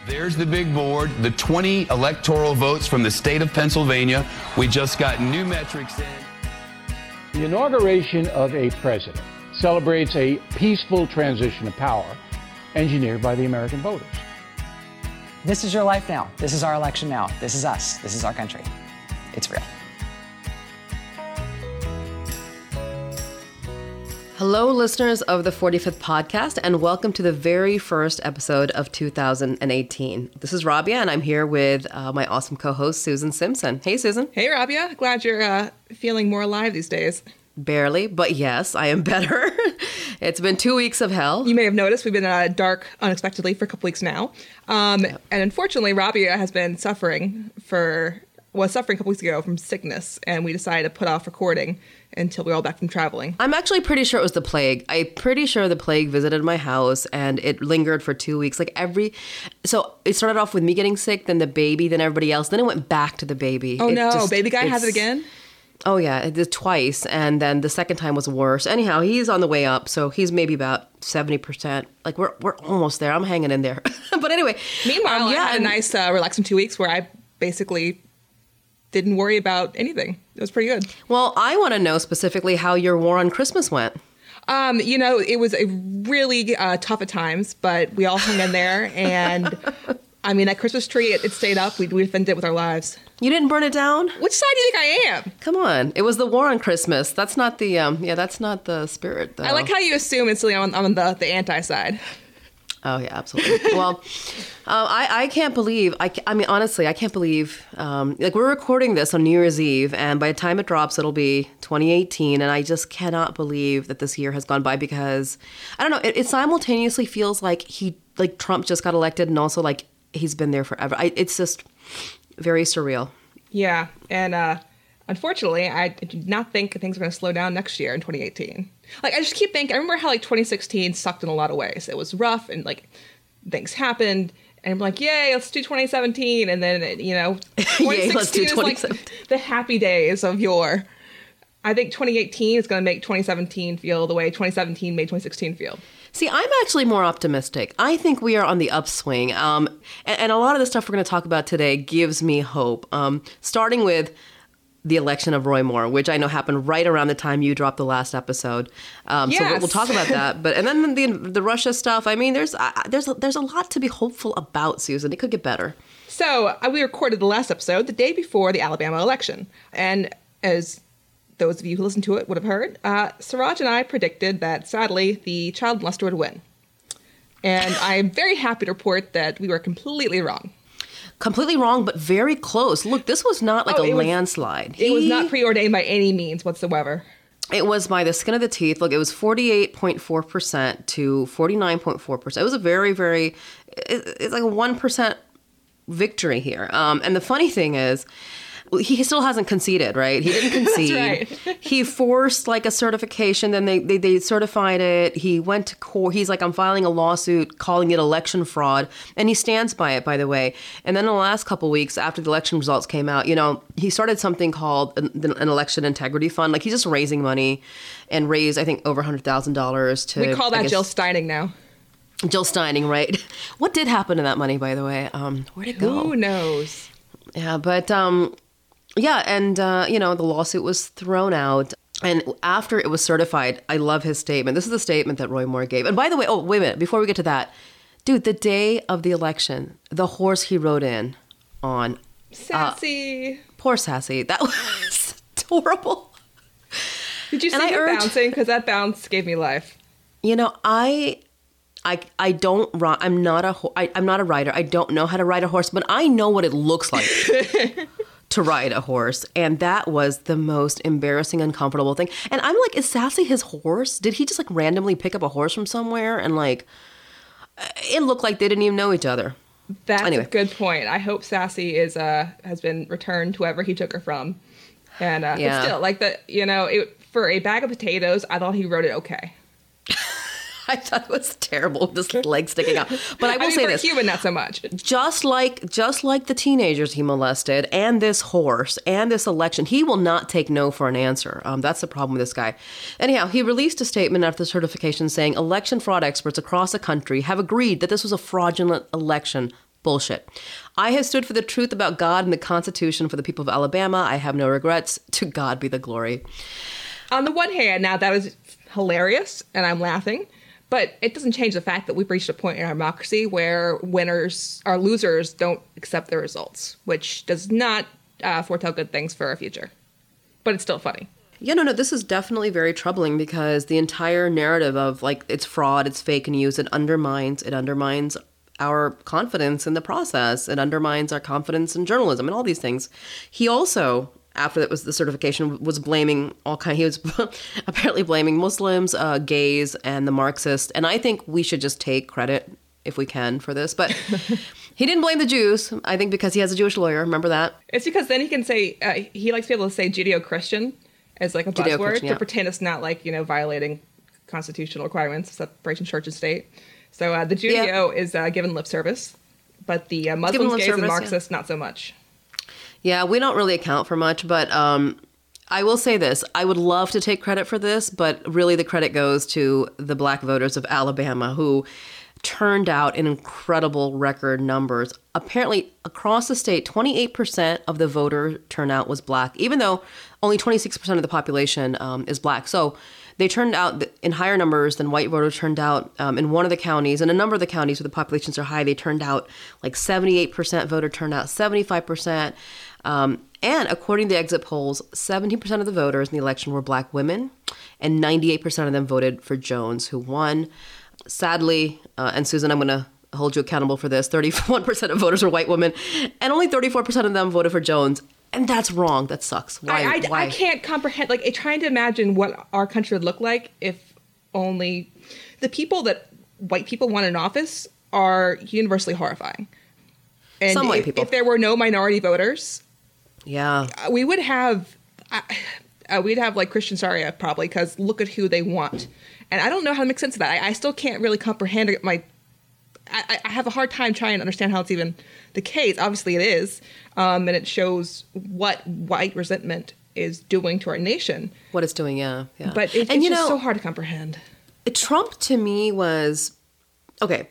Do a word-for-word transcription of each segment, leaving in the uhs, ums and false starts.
There's the big board, the twenty electoral votes from the state of Pennsylvania. We just got new metrics in. The inauguration of a president celebrates a peaceful transition of power engineered by the American voters. This is your life now. This is our election now. This is us. This is our country. It's real. Hello, listeners of the forty-fifth Podcast, and welcome to the very first episode of two thousand eighteen. This is Rabia, and I'm here with uh, my awesome co-host, Susan Simpson. Hey, Susan. Hey, Rabia. Glad you're uh, feeling more alive these days. Barely, but yes, I am better. It's been two weeks of hell. You may have noticed we've been uh, dark unexpectedly for a couple weeks now. Um, yep. And unfortunately, Rabia has been suffering for, was suffering a couple weeks ago from sickness, and we decided to put off recording until we were all back from traveling. I'm actually pretty sure it was the plague. I'm pretty sure the plague visited my house and it lingered for two weeks. Like every, so it started off with me getting sick, then the baby, then everybody else. Then it went back to the baby. Oh it no, just, baby guy has it again? Oh yeah, it did twice. And then the second time was worse. Anyhow, he's on the way up. So he's maybe about seventy percent. Like we're we're almost there. I'm hanging in there. But anyway. Meanwhile, um, yeah, I had a nice uh, relaxing two weeks where I basically didn't worry about anything. It was pretty good. Well, I want to know specifically how your war on Christmas went. Um, you know, it was a really uh, tough at times, but we all hung in there. And I mean, that Christmas tree, it, it stayed up. We, we defended it with our lives. You didn't burn it down? Which side do you think I am? Come on. It was the war on Christmas. That's not the, um, yeah, that's not the spirit, though. I like how you assume instantly I'm on, I'm on the, the anti-side. Oh, yeah, absolutely. Well, uh, I, I can't believe, I, I mean, honestly, I can't believe, um, like we're recording this on New Year's Eve, and by the time it drops, it'll be twenty eighteen, and I just cannot believe that this year has gone by because, I don't know, it, it simultaneously feels like he, like Trump just got elected, and also like he's been there forever. I, it's just very surreal. Yeah, and uh, unfortunately, I do not think things are going to slow down next year in twenty eighteen. Like, I just keep thinking, I remember how, like, twenty sixteen sucked in a lot of ways. It was rough, and, like, things happened, and I'm like, yay, let's do twenty seventeen, and then, you know, yay, let's do twenty seventeen is, like, the happy days of yore. I think twenty eighteen is going to make twenty seventeen feel the way twenty seventeen made twenty sixteen feel. See, I'm actually more optimistic. I think we are on the upswing. Um, and, and a lot of the stuff we're going to talk about today gives me hope. Um, starting with the election of Roy Moore, which I know happened right around the time you dropped the last episode. Um, yes. So we'll, we'll talk about that. But and then the the Russia stuff. I mean, there's uh, there's a, there's a lot to be hopeful about, Susan. It could get better. So uh, we recorded the last episode the day before the Alabama election, and as those of you who listened to it would have heard, uh, Siraj and I predicted that, sadly, the child molester would win. And I'm very happy to report that we were completely wrong. Completely wrong, but very close. Look, this was not like oh, a was, landslide. It he, was not preordained by any means whatsoever. It was by the skin of the teeth. Look, it was forty-eight point four percent to forty-nine point four percent. It was a very, very, it, it's like a one percent victory here. Um, and the funny thing is, he still hasn't conceded, right? He didn't concede. That's right. He forced like a certification, then they, they they certified it. He went to court. He's like, I'm filing a lawsuit calling it election fraud. And he stands by it, by the way. And then in the last couple of weeks after the election results came out, you know, he started something called an, an election integrity fund. Like he's just raising money and raised, I think, over one hundred thousand dollars to... We call that Jill Steining now. Jill Steining, right? What did happen to that money, by the way? Um, where'd it go? Who knows? Yeah, but... um. Yeah, and, uh, you know, the lawsuit was thrown out. And after it was certified, I love his statement. This is the statement that Roy Moore gave. And by the way, oh, wait a minute, before we get to that. Dude, the day of the election, the horse he rode in on... Sassy. Uh, poor Sassy. That was horrible. Did you see and him urge, bouncing? Because that bounce gave me life. You know, I... I, I don't ride. I'm not a I, I'm not a rider. I don't know how to ride a horse, but I know what it looks like to ride a horse. And that was the most embarrassing, uncomfortable thing. And I'm like, is Sassy his horse? Did he just like randomly pick up a horse from somewhere? And like, it looked like they didn't even know each other. That's anyway. a good point. I hope Sassy is uh has been returned to whoever he took her from. And uh, yeah. but still, like the you know, it, for a bag of potatoes, I thought he rode it okay. I thought it was terrible, just leg sticking out. But I will I mean, say for this: a human, not so much. Just like, just like the teenagers he molested, and this horse, and this election, he will not take no for an answer. Um, that's the problem with this guy. Anyhow, he released a statement after the certification saying election fraud experts across the country have agreed that this was a fraudulent election. Bullshit. I have stood for the truth about God and the Constitution for the people of Alabama. I have no regrets. To God be the glory. On the one hand, now that was hilarious, and I'm laughing, but it doesn't change the fact that we've reached a point in our democracy where winners or losers don't accept the results, which does not uh, foretell good things for our future. But it's still funny. Yeah, no, no, this is definitely very troubling because the entire narrative of, like, it's fraud, it's fake news, it undermines, it undermines our confidence in the process. It undermines our confidence in journalism and all these things. He also, after that was the certification, was blaming all kind. He was apparently blaming Muslims, uh, gays, and the Marxists. And I think we should just take credit, if we can, for this. But he didn't blame the Jews, I think, because he has a Jewish lawyer. Remember that? It's because then he can say, uh, he likes to be able to say Judeo-Christian as like a buzzword to yeah. pretend it's not like, you know, violating constitutional requirements, separation church and state. So uh, the Judeo yeah. is uh, given lip service, but the uh, Muslims, gays, service, and Marxists, yeah. not so much. Yeah, we don't really account for much, but um, I will say this. I would love to take credit for this, but really the credit goes to the black voters of Alabama who turned out in incredible record numbers. Apparently, across the state, twenty-eight percent of the voter turnout was black, even though only twenty-six percent of the population um, is black. So they turned out in higher numbers than white voters turned out um, in one of the counties. In a number of the counties where the populations are high, they turned out like seventy-eight percent voter turnout, seventy-five percent. Um, and according to the exit polls, seventeen percent of the voters in the election were black women, and ninety-eight percent of them voted for Jones, who won. Sadly, uh, and Susan, I'm going to hold you accountable for this, thirty-one percent of voters were white women, and only thirty-four percent of them voted for Jones. And that's wrong. That sucks. Why? I, I, why? I can't comprehend, like, trying to imagine what our country would look like if only the people that white people want in office are universally horrifying. And Some white if, people. if there were no minority voters, Yeah. we would have, uh, uh, we'd have like Christian Sharia probably, because look at who they want. And I don't know how to make sense of that. I, I still can't really comprehend my, I, I have a hard time trying to understand how it's even the case. Obviously it is. Um, and it shows what white resentment is doing to our nation. What it's doing, yeah. yeah. But it, and it's you just know, so hard to comprehend. Trump to me was, okay,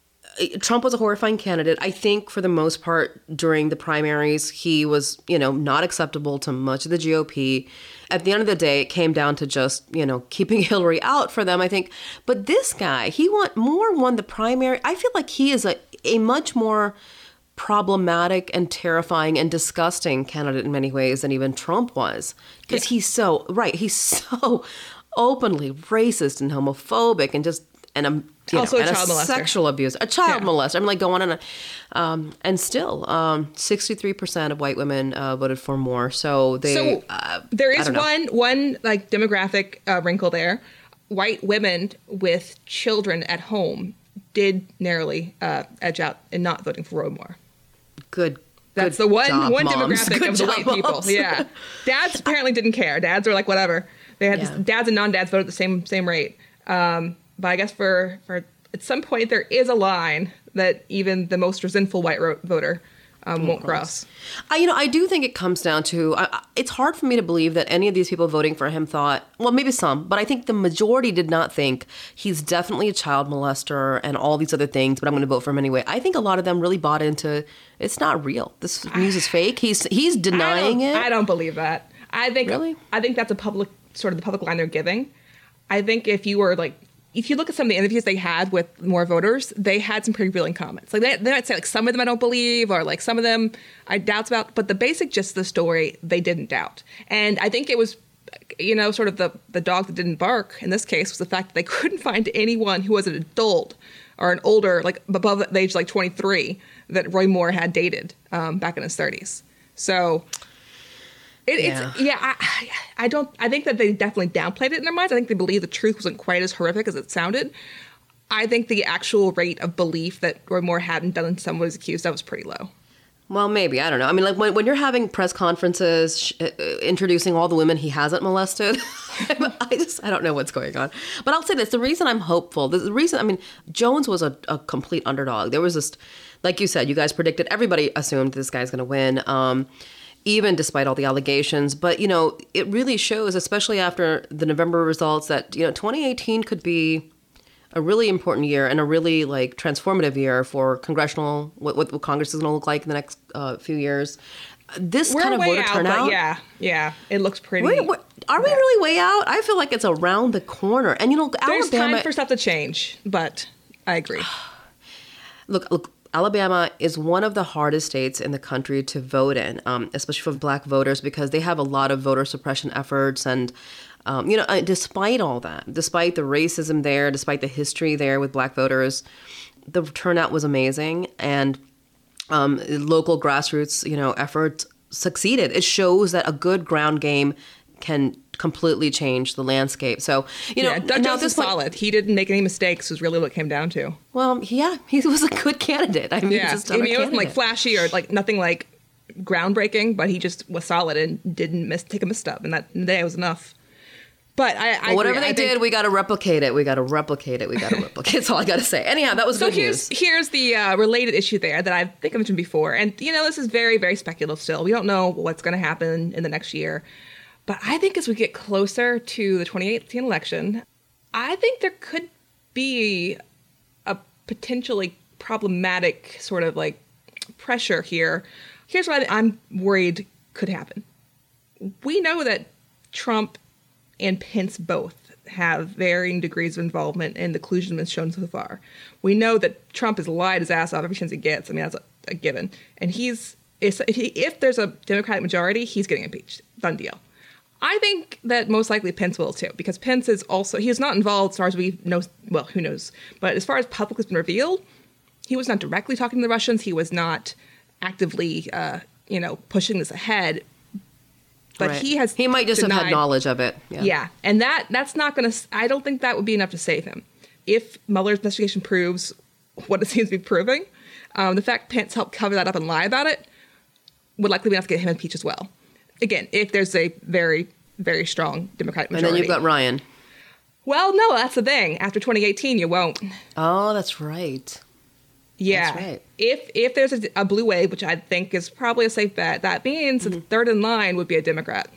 Trump was a horrifying candidate. I think for the most part during the primaries, he was, you know, not acceptable to much of the G O P. At the end of the day, it came down to just, you know, keeping Hillary out for them, I think. But this guy, he won, more won the primary. I feel like he is a, a much more problematic and terrifying and disgusting candidate in many ways than even Trump was. Because yeah. he's so, right, he's so openly racist and homophobic and just, and a, you also know, a and child a molester. sexual abuse, a child yeah. molester. I'm like going on and um, and still, um, sixty-three percent of white women uh, voted for Moore. So they, so uh, there is one one like demographic uh, wrinkle there. White women with children at home did narrowly uh, edge out in not voting for Roy Moore. Good. That's good the one job, one moms. demographic Good of the job, white people. moms. Yeah, dads apparently didn't care. Dads were like whatever. They had Yeah. this, dads and non-dads voted at the same same rate. Um, but I guess for for at some point there is a line that even the most resentful white ro- voter um, won't cross. I, you know, I do think it comes down to, I, it's hard for me to believe that any of these people voting for him thought, well, maybe some, but I think the majority did not think he's definitely a child molester and all these other things, but I'm going to vote for him anyway. I think a lot of them really bought into, it's not real. This news is fake. He's he's denying I it. I don't believe that. I think Really? I think that's a public, sort of the public line they're giving. I think if you were like, if you look at some of the interviews they had with more voters, they had some pretty revealing comments. Like they, they might say like some of them I don't believe, or like some of them I doubts about, but the basic gist of the story they didn't doubt. And I think it was, you know, sort of the the dog that didn't bark in this case was the fact that they couldn't find anyone who was an adult or an older, like above the age like twenty-three, that Roy Moore had dated um, back in his thirties. So. It, Yeah. It's yeah. I, I don't. I think that they definitely downplayed it in their minds. I think they believe the truth wasn't quite as horrific as it sounded. I think the actual rate of belief that Roy Moore hadn't done someone was accused of was pretty low. Well, maybe. I don't know. I mean, like when, when you're having press conferences sh- uh, introducing all the women he hasn't molested, I just, I don't know what's going on. But I'll say this, the reason I'm hopeful, the reason, I mean, Jones was a, a complete underdog. There was this, like you said, you guys predicted, everybody assumed this guy's going to win, um, even despite all the allegations. But, you know, it really shows, especially after the November results, that, you know, twenty eighteen could be a really important year and a really like transformative year for congressional, what, what Congress is going to look like in the next uh, few years. This We're kind of way voter out, turnout. but yeah, yeah, it looks pretty. We're, we're, are we really way out? I feel like it's around the corner. And, you know, There's Alabama... time for stuff to change, but I agree. Look, look, Alabama is one of the hardest states in the country to vote in, um, especially for black voters, because they have a lot of voter suppression efforts. And, um, you know, uh, despite all that, despite the racism there, despite the history there with black voters, the turnout was amazing. And um, local grassroots, you know, effort succeeded. It shows that a good ground game can completely change the landscape. So, you know, yeah, Doug now Jones is point, solid. He didn't make any mistakes, was really what it came down to. Well, yeah, he was a good candidate. I mean, Yeah, just I mean, it wasn't like flashy or like nothing like groundbreaking, but he just was solid and didn't miss take a misstep, and that day was enough. But I, I well, whatever agree. they I did, think, we got to replicate it. We got to replicate it. We got to replicate. That's all I got to say. Anyhow, that was so good here's news. here's the uh, related issue there that I think I mentioned before, and you know this is very very speculative still. We don't know what's going to happen in the next year, but I think as we get closer to the twenty eighteen election, I think there could be a potentially problematic sort of like pressure here. Here's what I'm worried could happen. We know that Trump and Pence both have varying degrees of involvement in the collusion that's shown so far. We know that Trump has lied his ass off every chance he gets. I mean, that's a, a given. And he's if, he, if there's a Democratic majority, he's getting impeached. Done deal. I think that most likely Pence will too, because Pence is also, he is not involved as far as we know, well, who knows. But as far as public has been revealed, he was not directly talking to the Russians. He was not actively, uh, you know, pushing this ahead. But Right. he has He might just denied, have had knowledge of it. Yeah. yeah, and that that's not going to. I don't think that would be enough to save him. If Mueller's investigation proves what it seems to be proving, um, the fact Pence helped cover that up and lie about it would likely be enough to get him impeached as well. Again, if there's a very very strong Democratic majority. And then you've got Ryan. Well, no, that's the thing. After twenty eighteen, you won't. Oh, that's right. Yeah. That's right. If if there's a, a blue wave, which I think is probably a safe bet, that means Mm-hmm. the third in line would be a Democrat.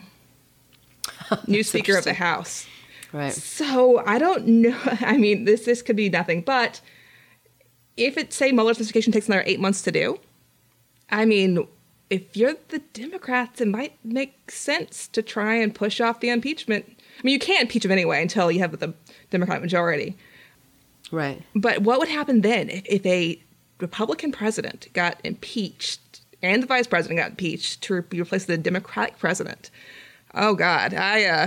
New Speaker of the House. Right. So I don't know. I mean, this this could be nothing. But if it, say, Mueller's investigation takes another eight months to do, I mean, if you're the Democrats, it might make sense to try and push off the impeachment. I mean, you can't impeach him anyway until you have the Democratic majority. Right. But what would happen then if, if a Republican president got impeached and the vice president got impeached to be replaced with a Democratic president? Oh God, I uh,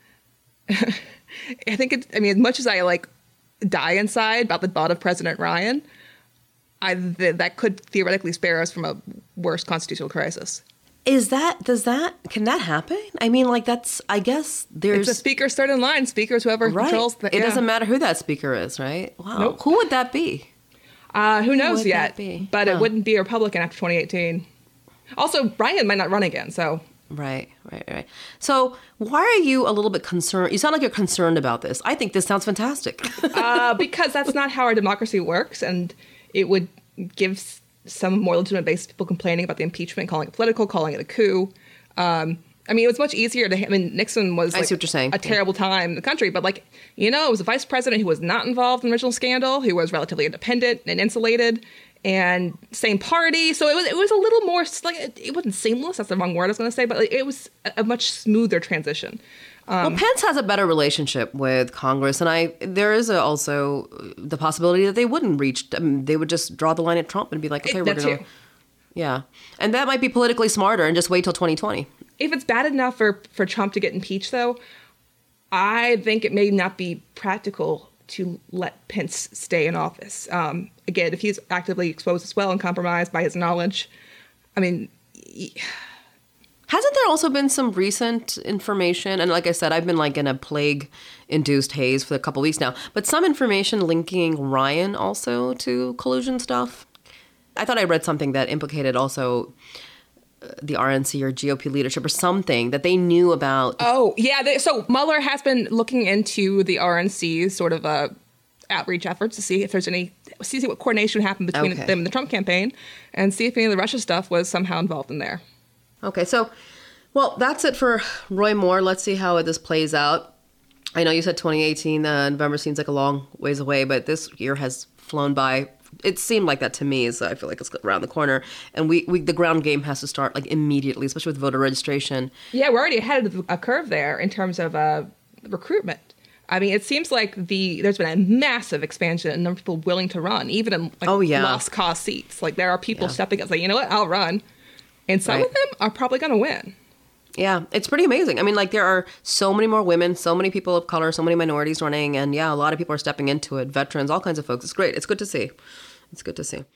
I think it. I mean, as much as I like die inside about the thought of President Ryan, I th- that could theoretically spare us from a worse constitutional crisis. Is that, does that, can that happen? I mean, like that's, I guess there's... It's a speaker's third in line. Speaker's whoever right. controls the... It yeah. doesn't matter who that speaker is, right? Wow. Nope. Who would that be? Uh, who knows would yet? that be? But Huh. it wouldn't be a Republican after twenty eighteen. Also, Ryan might not run again, so... Right, right, right. So why are you a little bit concerned? You sound like you're concerned about this. I think this sounds fantastic. uh, because that's not how our democracy works, and it would give s- some more legitimate base people complaining about the impeachment, calling it political, calling it a coup. Um, I mean, it was much easier to. I mean, Nixon was I like, see what you're saying. a terrible time in the country, but like you know, it was a vice president who was not involved in the original scandal, who was relatively independent and insulated, and same party. So it was it was a little more like it, it wasn't seamless. That's the wrong word I was going to say, but like, it was a, a much smoother transition. Well, Pence has a better relationship with Congress, and I there is a, also the possibility that they wouldn't reach. I mean, they would just draw the line at Trump and be like, okay, It- we're that going too. to, yeah, and that might be politically smarter and just wait till twenty twenty. If it's bad enough for, for Trump to get impeached, though, I think it may not be practical to let Pence stay in office. Um, again, if he's actively exposed as well and compromised by his knowledge, I mean, he- Hasn't there also been some recent information? And like I said, I've been like in a plague-induced haze for a couple weeks now. But some information linking Ryan also to collusion stuff. I thought I read something that implicated also uh, the R N C or G O P leadership or something that they knew about. oh yeah. They, so Mueller has been looking into the R N C's sort of uh, outreach efforts to see if there's any, see what coordination happened between Okay. them and the Trump campaign, and see if any of the Russia stuff was somehow involved in there. Okay, so, well, that's it for Roy Moore. Let's see how this plays out. I know you said twenty eighteen, uh, November seems like a long ways away, but this year has flown by. It seemed like that to me, so I feel like it's around the corner. And we, we the ground game has to start like immediately, especially with voter registration. Yeah, we're already ahead of a curve there in terms of uh, recruitment. I mean, it seems like the there's been a massive expansion in the number of people willing to run, even in like, oh, yeah. lost cause seats. Like there are people yeah. stepping up and saying, you know what, I'll run. And some right. of them are probably going to win. Yeah, it's pretty amazing. I mean, like there are so many more women, so many people of color, so many minorities running. And yeah, a lot of people are stepping into it, veterans, all kinds of folks. It's great. It's good to see. It's good to see.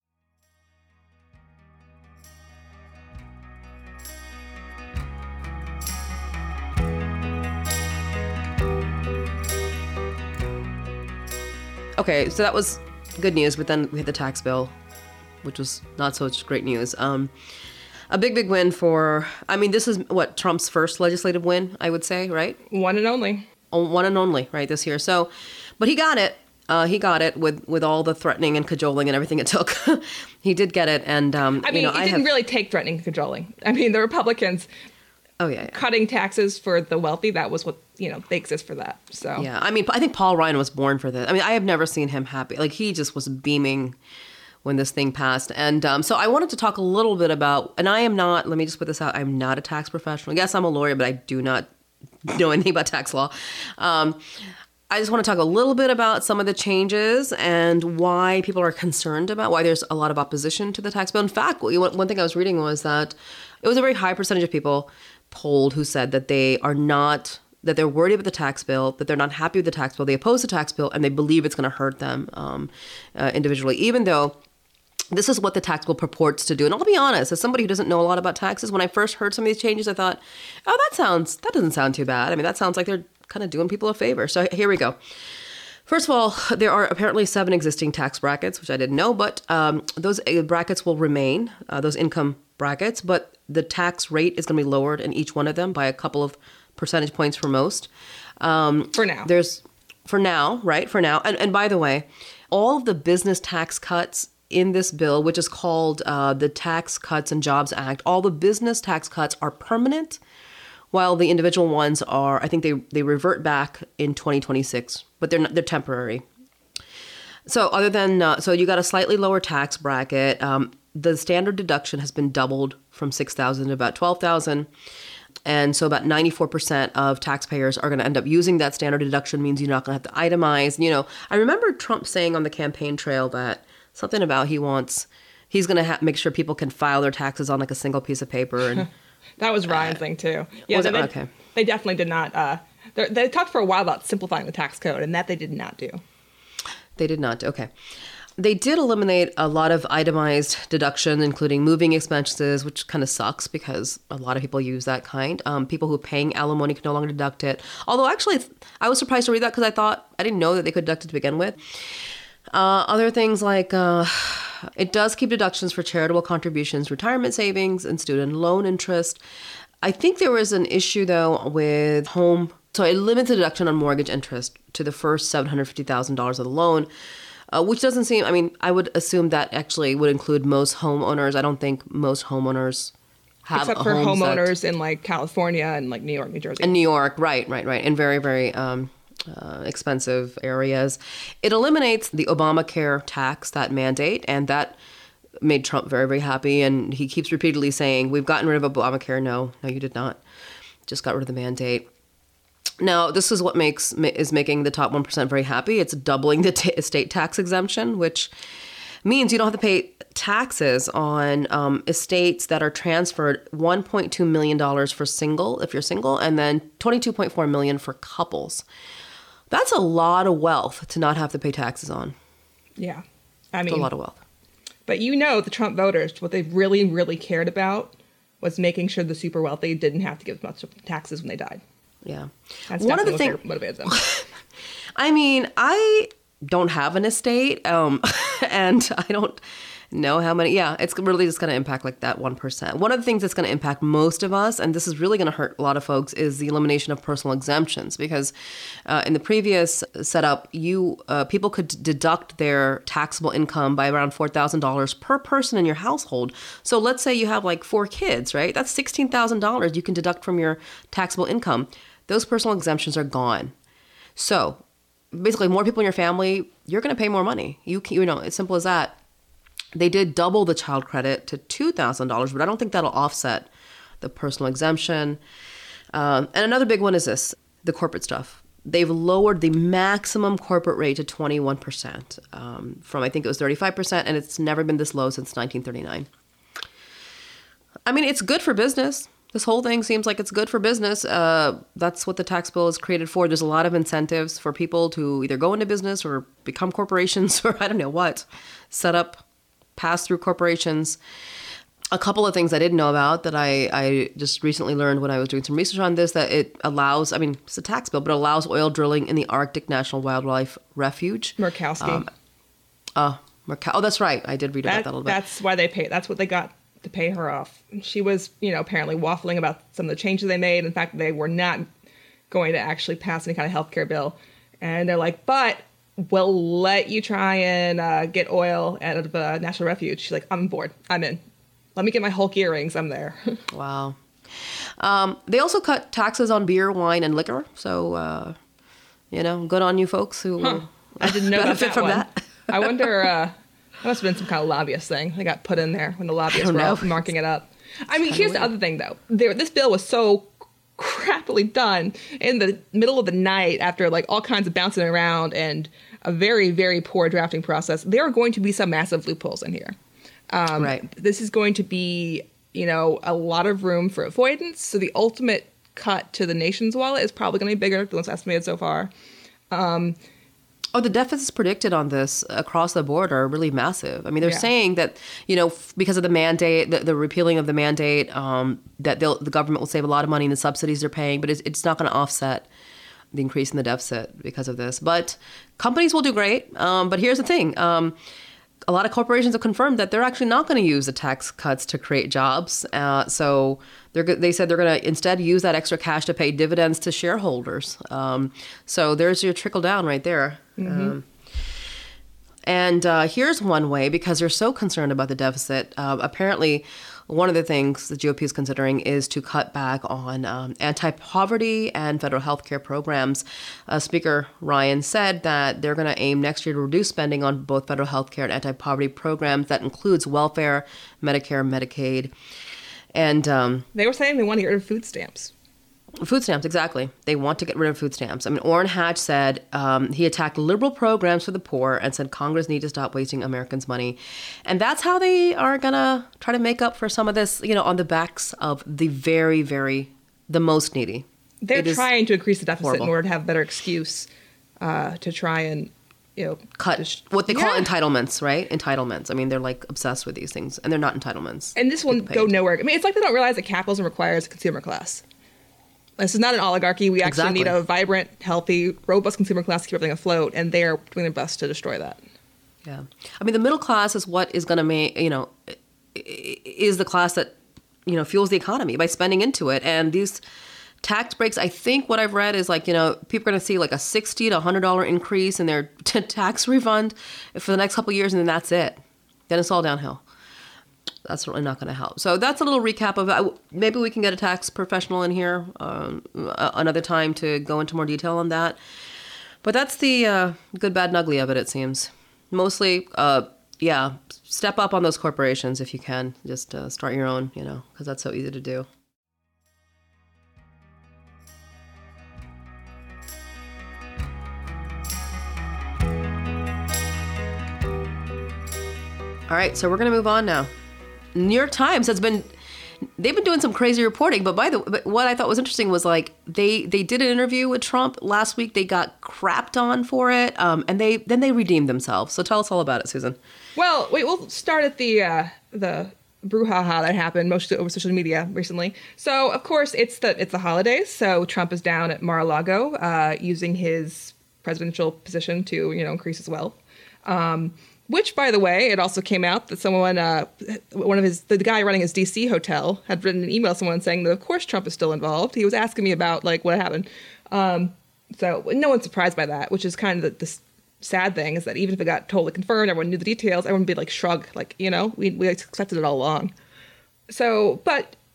Okay, so that was good news, but then we had the tax bill, which was not such great news. Um, a big, big win for, I mean, this is what, Trump's first legislative win, I would say, right? One and only. Oh, one and only, right, this year. So, but he got it. Uh, he got it with, with all the threatening and cajoling and everything it took. He did get it. And, um, I mean, you know, it I didn't have, really take threatening and cajoling. I mean, the Republicans oh, yeah, yeah. cutting taxes for the wealthy, that was what, you know, they exist for that. So, yeah, I mean, I think Paul Ryan was born for this. I mean, I have never seen him happy. Like, he just was beaming when this thing passed. And um, so I wanted to talk a little bit about, and I am not, let me just put this out, I'm not a tax professional. Yes, I'm a lawyer, but I do not know anything about tax law. Um, I just want to talk a little bit about some of the changes and why people are concerned about, why there's a lot of opposition to the tax bill. In fact, one thing I was reading was that it was a very high percentage of people polled who said that they are not, that they're worried about the tax bill, that they're not happy with the tax bill, they oppose the tax bill, and they believe it's going to hurt them um, uh, individually, even though this is what the tax bill purports to do. And I'll be honest, as somebody who doesn't know a lot about taxes, when I first heard some of these changes, I thought, oh, that sounds, that doesn't sound too bad. I mean, that sounds like they're kind of doing people a favor. So here we go. First of all, there are apparently seven existing tax brackets, which I didn't know, but um, those brackets will remain, uh, those income brackets, but the tax rate is going to be lowered in each one of them by a couple of percentage points for most. Um, for now. There's, for now, right? For now. And, and by the way, all of the business tax cuts in this bill, which is called uh, the Tax Cuts and Jobs Act, all the business tax cuts are permanent, while the individual ones are, I think they, they revert back in twenty twenty-six, but they're not, they're temporary. So other than, uh, so you got a slightly lower tax bracket. Um, the standard deduction has been doubled from six thousand to about twelve thousand. And so about ninety-four percent of taxpayers are going to end up using that standard deduction, means you're not going to have to itemize. You know, I remember Trump saying on the campaign trail that something about he wants, he's going to ha- make sure people can file their taxes on like a single piece of paper. And that was Ryan's uh, thing too. Yeah, they, okay. they definitely did not. Uh, they talked for a while about simplifying the tax code, and that they did not do. They did not. Okay. They did eliminate a lot of itemized deduction, including moving expenses, which kind of sucks because a lot of people use that kind. Um, people who are paying alimony can no longer deduct it. Although actually, I was surprised to read that because I thought, I didn't know that they could deduct it to begin with. Uh, other things like uh, it does keep deductions for charitable contributions, retirement savings, and student loan interest. I think there was an issue, though, with home. So it limits the deduction on mortgage interest to the first seven hundred fifty thousand dollars of the loan, uh, which doesn't seem, I mean, I would assume that actually would include most homeowners. I don't think most homeowners have Except for homes homeowners that, in like California and like New York, New Jersey. And New York, right, right, right. And very, very um, uh, expensive areas. It eliminates the Obamacare tax, that mandate, and that made Trump very, very happy. And he keeps repeatedly saying, we've gotten rid of Obamacare. No, no, you did not. Just got rid of the mandate. Now, this is what makes is making the top one percent very happy. It's doubling the t- estate tax exemption, which means you don't have to pay taxes on um, estates that are transferred one point two million dollars for single, if you're single, and then twenty-two point four million dollars for couples. That's a lot of wealth to not have to pay taxes on. Yeah. I mean, it's a lot of wealth. But you know, the Trump voters, what they really, really cared about was making sure the super wealthy didn't have to give much taxes when they died. Yeah. That's One of the what things motivated them. I mean, I don't have an estate, um, and I don't know how many. Yeah, it's really just going to impact like that one percent. One of the things that's going to impact most of us, and this is really going to hurt a lot of folks, is the elimination of personal exemptions. Because uh, in the previous setup, you uh, people could deduct their taxable income by around four thousand dollars per person in your household. So let's say you have like four kids, right? That's sixteen thousand dollars you can deduct from your taxable income. those personal exemptions are gone. So basically, more people in your family, you're going to pay more money. You can, you know, as simple as that. They did double the child credit to two thousand dollars, but I don't think that'll offset the personal exemption. Um, and another big one is this, the corporate stuff. They've lowered the maximum corporate rate to twenty-one percent um, from, I think it was thirty-five percent, and it's never been this low since nineteen thirty-nine. I mean, it's good for business. This whole thing seems like it's good for business. Uh, that's what the tax bill is created for. There's a lot of incentives for people to either go into business or become corporations or I don't know what, set up pass-through corporations. A couple of things I didn't know about that I, I just recently learned when I was doing some research on this, that it allows, I mean, it's a tax bill, but it allows oil drilling in the Arctic National Wildlife Refuge. Murkowski. Um, uh, Murkow- oh, that's right. I did read that, about that a little bit. That's why they pay. That's what they got to pay her off. She was, you know, apparently waffling about some of the changes they made. In fact, they were not going to actually pass any kind of healthcare bill. And they're like, but we'll let you try and uh, get oil out of a national refuge. She's like, I'm on board. I'm in. Let me get my Hulk earrings. I'm there. Wow. Um, they also cut taxes on beer, wine, and liquor. So, uh, you know, good on you folks who huh. I didn't know benefit that from one. that. I wonder, uh, that must have been some kind of lobbyist thing. They got put in there when the lobbyists were all marking it up. I mean, here's weird. The other thing, though. There, this bill was so crappily done in the middle of the night after, like, all kinds of bouncing around and a very, very poor drafting process. There are going to be some massive loopholes in here. Um, right. This is going to be, you know, a lot of room for avoidance. So the ultimate cut to the nation's wallet is probably going to be bigger than what's estimated so far. Um, oh, the deficits predicted on this across the board are really massive. I mean, they're yeah. saying saying that, you know, f- because of the mandate, the, the repealing of the mandate, um, that they'll, the government will save a lot of money in the subsidies they're paying, but it's, it's not going to offset the increase in the deficit because of this. But companies will do great. Um, but here's the thing. Um, A lot of corporations have confirmed that they're actually not going to use the tax cuts to create jobs. Uh, so they're, they said they're going to instead use that extra cash to pay dividends to shareholders. Um, so there's your trickle down right there. Mm-hmm. Um, and uh, here's one way, because they're so concerned about the deficit. Uh, apparently, one of the things the G O P is considering is to cut back on um, anti-poverty and federal health care programs. Uh, Speaker Ryan said that they're going to aim next year to reduce spending on both federal health care and anti-poverty programs. That includes welfare, Medicare, Medicaid. And um, they were saying they want to get rid of food stamps. Food stamps, exactly. They want to get rid of food stamps. I mean, Orrin Hatch said um, he attacked liberal programs for the poor and said Congress needs to stop wasting Americans' money. And that's how they are going to try to make up for some of this, you know, on the backs of the very, very, the most needy. They're it trying to increase the deficit horrible. in order to have a better excuse uh, to try and, you know, cut just, what they call yeah. entitlements, right? Entitlements. I mean, they're like obsessed with these things, and they're not entitlements. And this will go nowhere. I mean, it's like they don't realize that capitalism requires a consumer class. This is not an oligarchy. We actually exactly. need a vibrant, healthy, robust consumer class to keep everything afloat, and they are doing their best to destroy that. Yeah. I mean, the middle class is what is going to make, you know, is the class that, you know, fuels the economy by spending into it. And these tax breaks, I think what I've read is like, you know, people are going to see like a sixty to one hundred dollars increase in their t- tax refund for the next couple of years, and then that's it. Then it's all downhill. That's really not going to help. So that's a little recap of it. Maybe we can get a tax professional in here um, another time to go into more detail on that. But that's the uh, good, bad, and ugly of it, it seems. Mostly, uh, yeah, step up on those corporations if you can. Just uh, start your own, you know, because that's so easy to do. All right, so we're going to move on now. New York Times has been, they've been doing some crazy reporting, but by the but what I thought was interesting was like they they did an interview with Trump last week. They got crapped on for it, um, and they then they redeemed themselves. So tell us all about it, Susan. Well, wait, we'll start at the uh, the brouhaha that happened mostly over social media recently. So of course it's the it's the holidays, so Trump is down at Mar-a-Lago uh, using his presidential position to you know increase his wealth. Um, Which, by the way, it also came out that someone, uh, one of his, the guy running his D C hotel had written an email to someone saying that, of course, Trump is still involved. He was asking me about, like, what happened. Um, so no one's surprised by that, which is kind of the, the sad thing is that even if it got totally confirmed, everyone knew the details, everyone would be like, shrug, like, you know, we, we expected it all along. So, but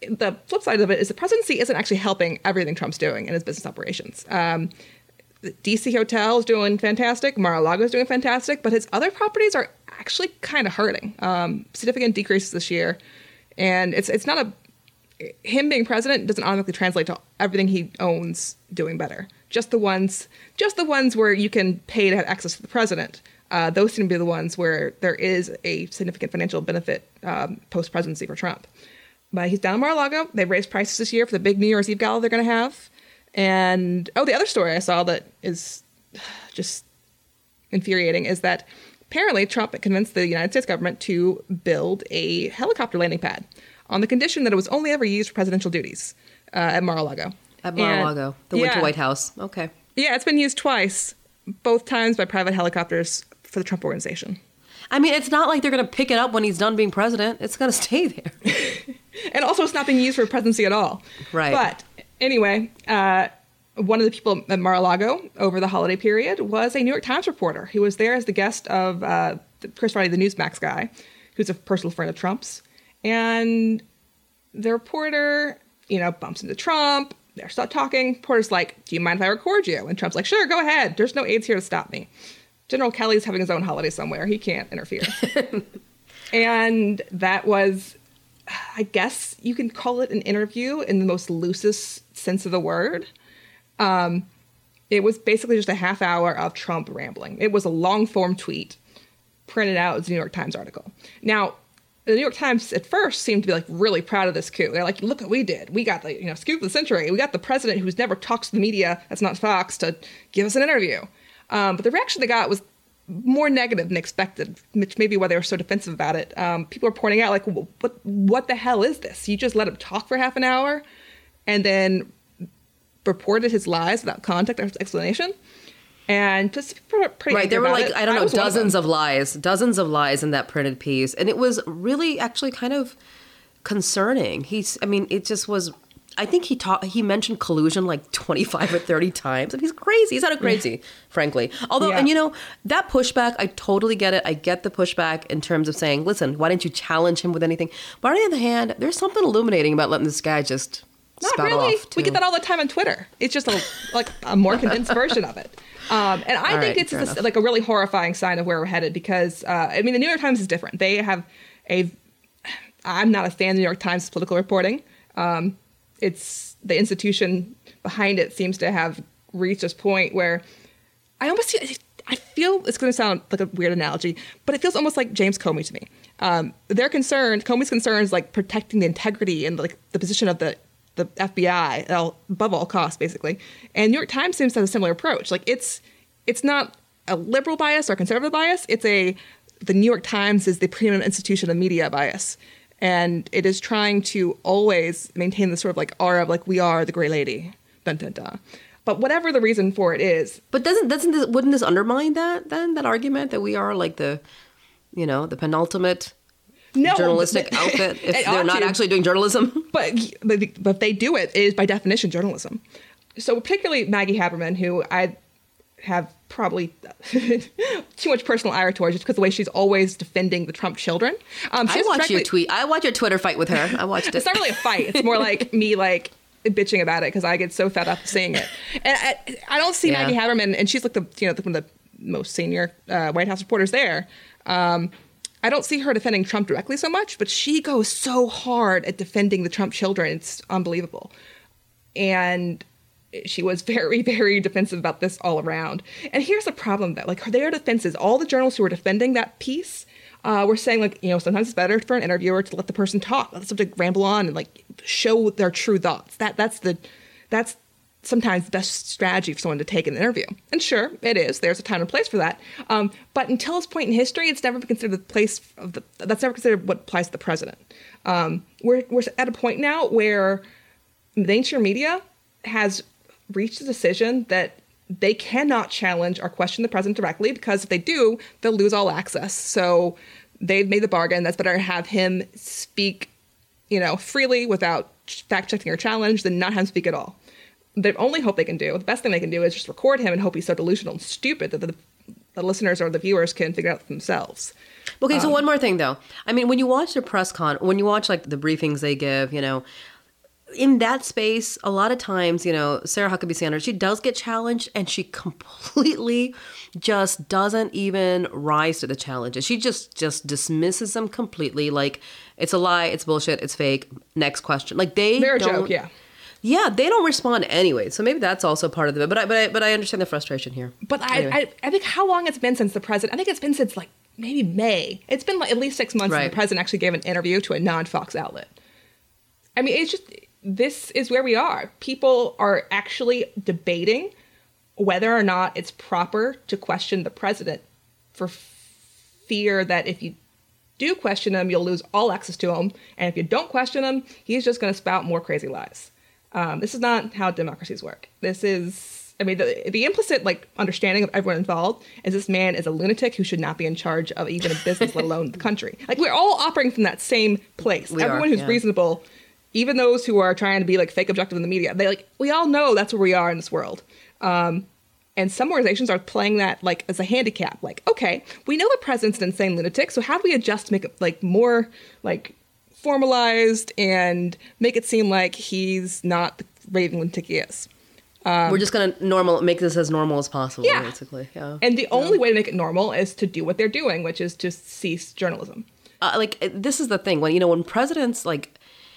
the flip side of it is the presidency isn't actually helping everything Trump's doing in his business operations. Um, the D C hotel is doing fantastic. Mar-a-Lago is doing fantastic, but his other properties are actually kind of hurting. Um, significant decreases this year. And it's it's not a him being president doesn't automatically translate to everything he owns doing better. Just the ones, just the ones where you can pay to have access to the president. Uh, those seem to be the ones where there is a significant financial benefit um, post-presidency for Trump. But he's down in Mar-a-Lago. They've raised prices this year for the big New Year's Eve gala they're going to have. And oh, the other story I saw that is just infuriating is that apparently Trump convinced the United States government to build a helicopter landing pad on the condition that it was only ever used for presidential duties uh, at Mar-a-Lago. At Mar-a-Lago, and, the Winter yeah. White House. Okay. Yeah, it's been used twice, both times by private helicopters for the Trump organization. I mean, it's not like they're going to pick it up when he's done being president. It's going to stay there. And also, it's not being used for presidency at all. Right. But anyway, uh, one of the people at Mar-a-Lago over the holiday period was a New York Times reporter. He was there as the guest of uh, Chris Farley, the Newsmax guy, who's a personal friend of Trump's. And the reporter, you know, bumps into Trump. They're start talking. Reporter's like, do you mind if I record you? And Trump's like, sure, go ahead. There's no aides here to stop me. General Kelly's having his own holiday somewhere. He can't interfere. And that was, I guess you can call it an interview in the most loosest sense of the word. Um, it was basically just a half hour of Trump rambling. It was a long form tweet printed out as a New York Times article. Now, the New York Times at first seemed to be like really proud of this coup. They're like, look what we did. We got the, you know, scoop of the century. We got the president who's never talks to the media, that's not Fox, to give us an interview. Um, but the reaction they got was more negative than expected, which may be why they were so defensive about it. Um, people are pointing out, like, what what the hell is this? You just let him talk for half an hour and then reported his lies without context or explanation. And just pretty right, there were like, it. I don't know, I dozens of, of lies, dozens of lies in that printed piece. And it was really actually kind of concerning. He's, I mean, it just was, I think he taught, he mentioned collusion like twenty-five or thirty times. And he's crazy. He's not a crazy, frankly. Although, yeah. and you know, that pushback, I totally get it. I get the pushback in terms of saying, listen, why didn't you challenge him with anything? But on the other hand, there's something illuminating about letting this guy just Not spout really. off. We get that all the time on Twitter. It's just a, like a more condensed version of it. Um, and I All think right, it's fair a, like a really horrifying sign of where we're headed because, uh, I mean, the New York Times is different. They have a, I'm not a fan of the New York Times political reporting. Um, it's the institution behind it seems to have reached this point where I almost see, I feel it's going to sound like a weird analogy, but it feels almost like James Comey to me. Um, they're concerned, Comey's concern is like protecting the integrity and like the position of the the F B I above all costs, basically. And New York Times seems to have a similar approach. Like it's it's not a liberal bias or conservative bias. It's a the New York Times is the preeminent institution of media bias. And it is trying to always maintain the sort of like aura of like we are the Grey Lady. Dun, dun, dun. But whatever the reason for it is. But doesn't doesn't this, wouldn't this undermine that then, that argument that we are like the, you know, the penultimate No, journalistic but, outfit if they're not to. actually doing journalism. But, but if they do it, it is by definition journalism. So particularly Maggie Haberman, who I have probably too much personal ire towards just because of the way she's always defending the Trump children. Um, I watched your tweet. I watched your Twitter fight with her. I watched it. It's not really a fight. It's more like me like bitching about it because I get so fed up seeing it. And I, I don't see yeah. Maggie Haberman, and she's like the you know one of the most senior uh, White House reporters there. Um, I don't see her defending Trump directly so much, but she goes so hard at defending the Trump children. It's unbelievable. And she was very, very defensive about this all around. And here's the problem, though. Like, their defenses, all the journalists who were defending that piece uh, were saying, like, you know, sometimes it's better for an interviewer to let the person talk, let the subject ramble on and, like, show their true thoughts. That That's the, that's sometimes the best strategy for someone to take in an interview. And sure, it is. There's a time and place for that. Um, but until this point in history, it's never been considered the place of the, that's never considered what applies to the president. Um, we're, we're at a point now where mainstream media has reached a decision that they cannot challenge or question the president directly because if they do, they'll lose all access. So they've made the bargain. That's better to have him speak, you know, freely without fact-checking or challenge than not have him speak at all. The only hope they can do, the best thing they can do is just record him and hope he's so delusional and stupid that the the listeners or the viewers can figure out themselves. Okay, so Um, one more thing, though. I mean, when you watch their press con, when you watch, like, the briefings they give, you know, in that space, a lot of times, you know, Sarah Huckabee Sanders, she does get challenged, and she completely just doesn't even rise to the challenges. She just just dismisses them completely. Like, it's a lie, it's bullshit, it's fake. Next question. Like, they They're a don't, joke, yeah. Yeah, they don't respond anyway. So maybe that's also part of it. But I, but I, but I understand the frustration here. But I, Anyway. I, I think how long it's been since the president, I think it's been since like maybe May. It's been like at least six months Right. since the president actually gave an interview to a non-Fox outlet. I mean, it's just, this is where we are. People are actually debating whether or not it's proper to question the president for fear that if you do question him, you'll lose all access to him. And if you don't question him, he's just going to spout more crazy lies. Um, this is not how democracies work. This is, I mean, the, the implicit like understanding of everyone involved is this man is a lunatic who should not be in charge of even a business, let alone the country. Like, we're all operating from that same place. We Everyone are, who's yeah. reasonable, even those who are trying to be like fake objective in the media, they like, we all know that's where we are in this world. Um, and some organizations are playing that like as a handicap. Like, okay, we know the president's an insane lunatic, so how do we adjust to make it like more like formalized and make it seem like he's not the raving lunatic he is? We're just going to normal make this as normal as possible, Yeah. basically. Yeah. And the only way to make it normal is to do what they're doing, which is to cease journalism. Uh, like, it- this is the thing. When, you know, when presidents, like,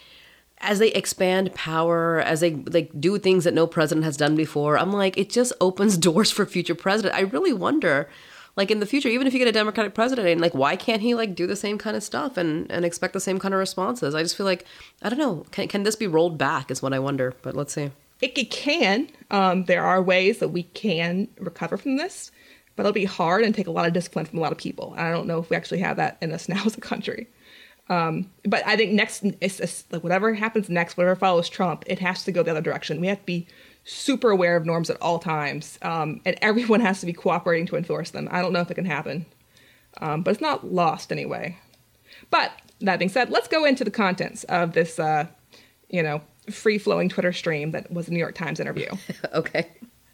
as they expand power, as they, like, do things that no president has done before, I'm like, it just opens doors for future president. I really wonder, like, in the future, even if you get a Democratic president, and like, why can't he, like, do the same kind of stuff and, and expect the same kind of responses? I just feel like, I don't know, can, can this be rolled back is what I wonder, but let's see. It, it can. Um, there are ways that we can recover from this, but it'll be hard and take a lot of discipline from a lot of people. And I don't know if we actually have that in us now as a country. Um, but I think next, it's, it's, like whatever happens next, whatever follows Trump, it has to go the other direction. We have to be super aware of norms at all times, um, and everyone has to be cooperating to enforce them. I don't know if it can happen, um, but it's not lost anyway. But that being said, let's go into the contents of this, uh, you know, free-flowing Twitter stream that was a New York Times interview. Okay.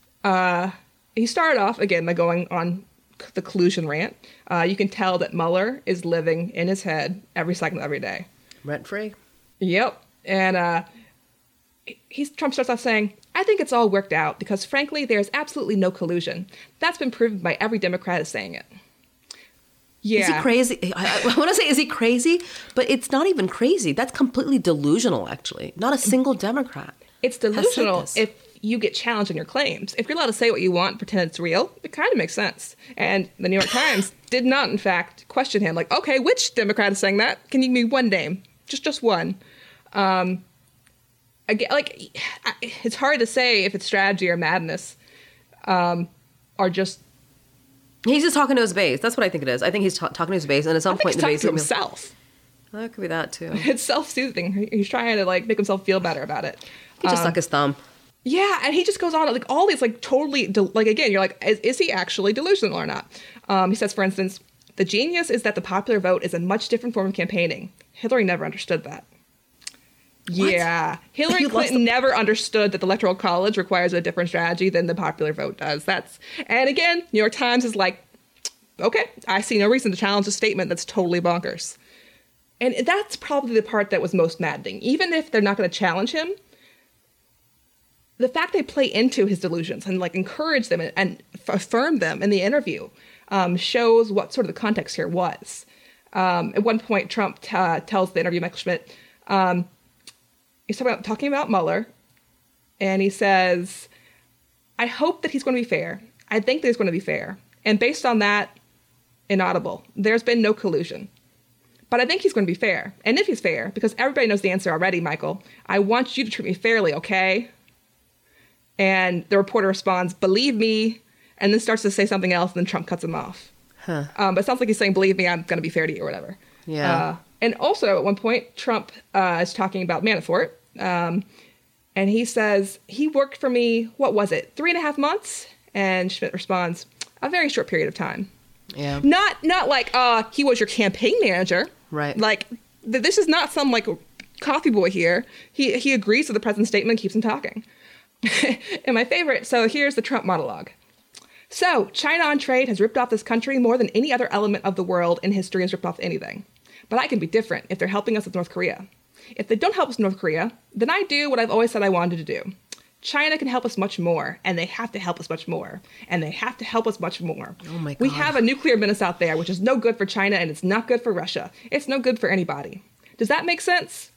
He started off, again, by going on the collusion rant. Uh, you can tell that Mueller is living in his head every second of every day. Rent free. Yep. And uh, he's, Trump starts off saying, I think it's all worked out because, frankly, there's absolutely no collusion. That's been proven by every Democrat is saying it. Yeah. Is he crazy? I, I want to say, is he crazy? But it's not even crazy. That's completely delusional, actually. Not a single Democrat. It's has said delusional this. if you get challenged in your claims. If you're allowed to say what you want and pretend it's real, it kind of makes sense. And the New York Times did not, in fact, question him. Like, okay, which Democrat is saying that? Can you give me one name? Just just one. Um, again, like, it's hard to say if it's strategy or madness, um, or just. He's just talking to his base. That's what I think it is. I think he's ta- talking to his base, and at some I think point he's in the talking base, to he'll be- himself. Well, that could be that too. It's self-soothing. He's trying to like make himself feel better about it. He just stuck his thumb. Yeah, and he just goes on like all these like totally del- like again, you're like, is, is he actually delusional or not? Um, he says, for instance, the genius is that the popular vote is a much different form of campaigning. Hillary never understood that. Yeah, Hillary You lost Clinton the- never understood that the Electoral College requires a different strategy than the popular vote does. That's and again, New York Times is like, okay, I see no reason to challenge a statement that's totally bonkers. And that's probably the part that was most maddening. Even if they're not going to challenge him, the fact they play into his delusions and like encourage them and, and affirm them in the interview um, shows what sort of the context here was. Um, at one point, Trump t- uh, tells the interview, Michael Schmidt, um, he's talking about, talking about Mueller, and he says, I hope that he's going to be fair. I think that he's going to be fair. And based on that, inaudible, there's been no collusion. But I think he's going to be fair. And if he's fair, because everybody knows the answer already, Michael, I want you to treat me fairly, okay? And the reporter responds, believe me, and then starts to say something else, and then Trump cuts him off. Huh. Um, but it sounds like he's saying, believe me, I'm going to be fair to you or whatever. Yeah. Uh, and also, at one point, Trump uh, is talking about Manafort, um, and he says, he worked for me, what was it, three and a half months? And Schmidt responds, a very short period of time. Yeah. Not not like uh, he was your campaign manager. Right. Like, th- this is not some, like, coffee boy here. He, he agrees with the president's statement and keeps him talking. And my favorite, so here's the Trump monologue. So, China on trade has ripped off this country more than any other element of the world in history has ripped off anything. But I can be different if they're helping us with North Korea. If they don't help us with North Korea, then I do what I've always said I wanted to do. China can help us much more, and they have to help us much more, and they have to help us much more. Oh my God. We have a nuclear menace out there, which is no good for China, and it's not good for Russia. It's no good for anybody. Does that make sense?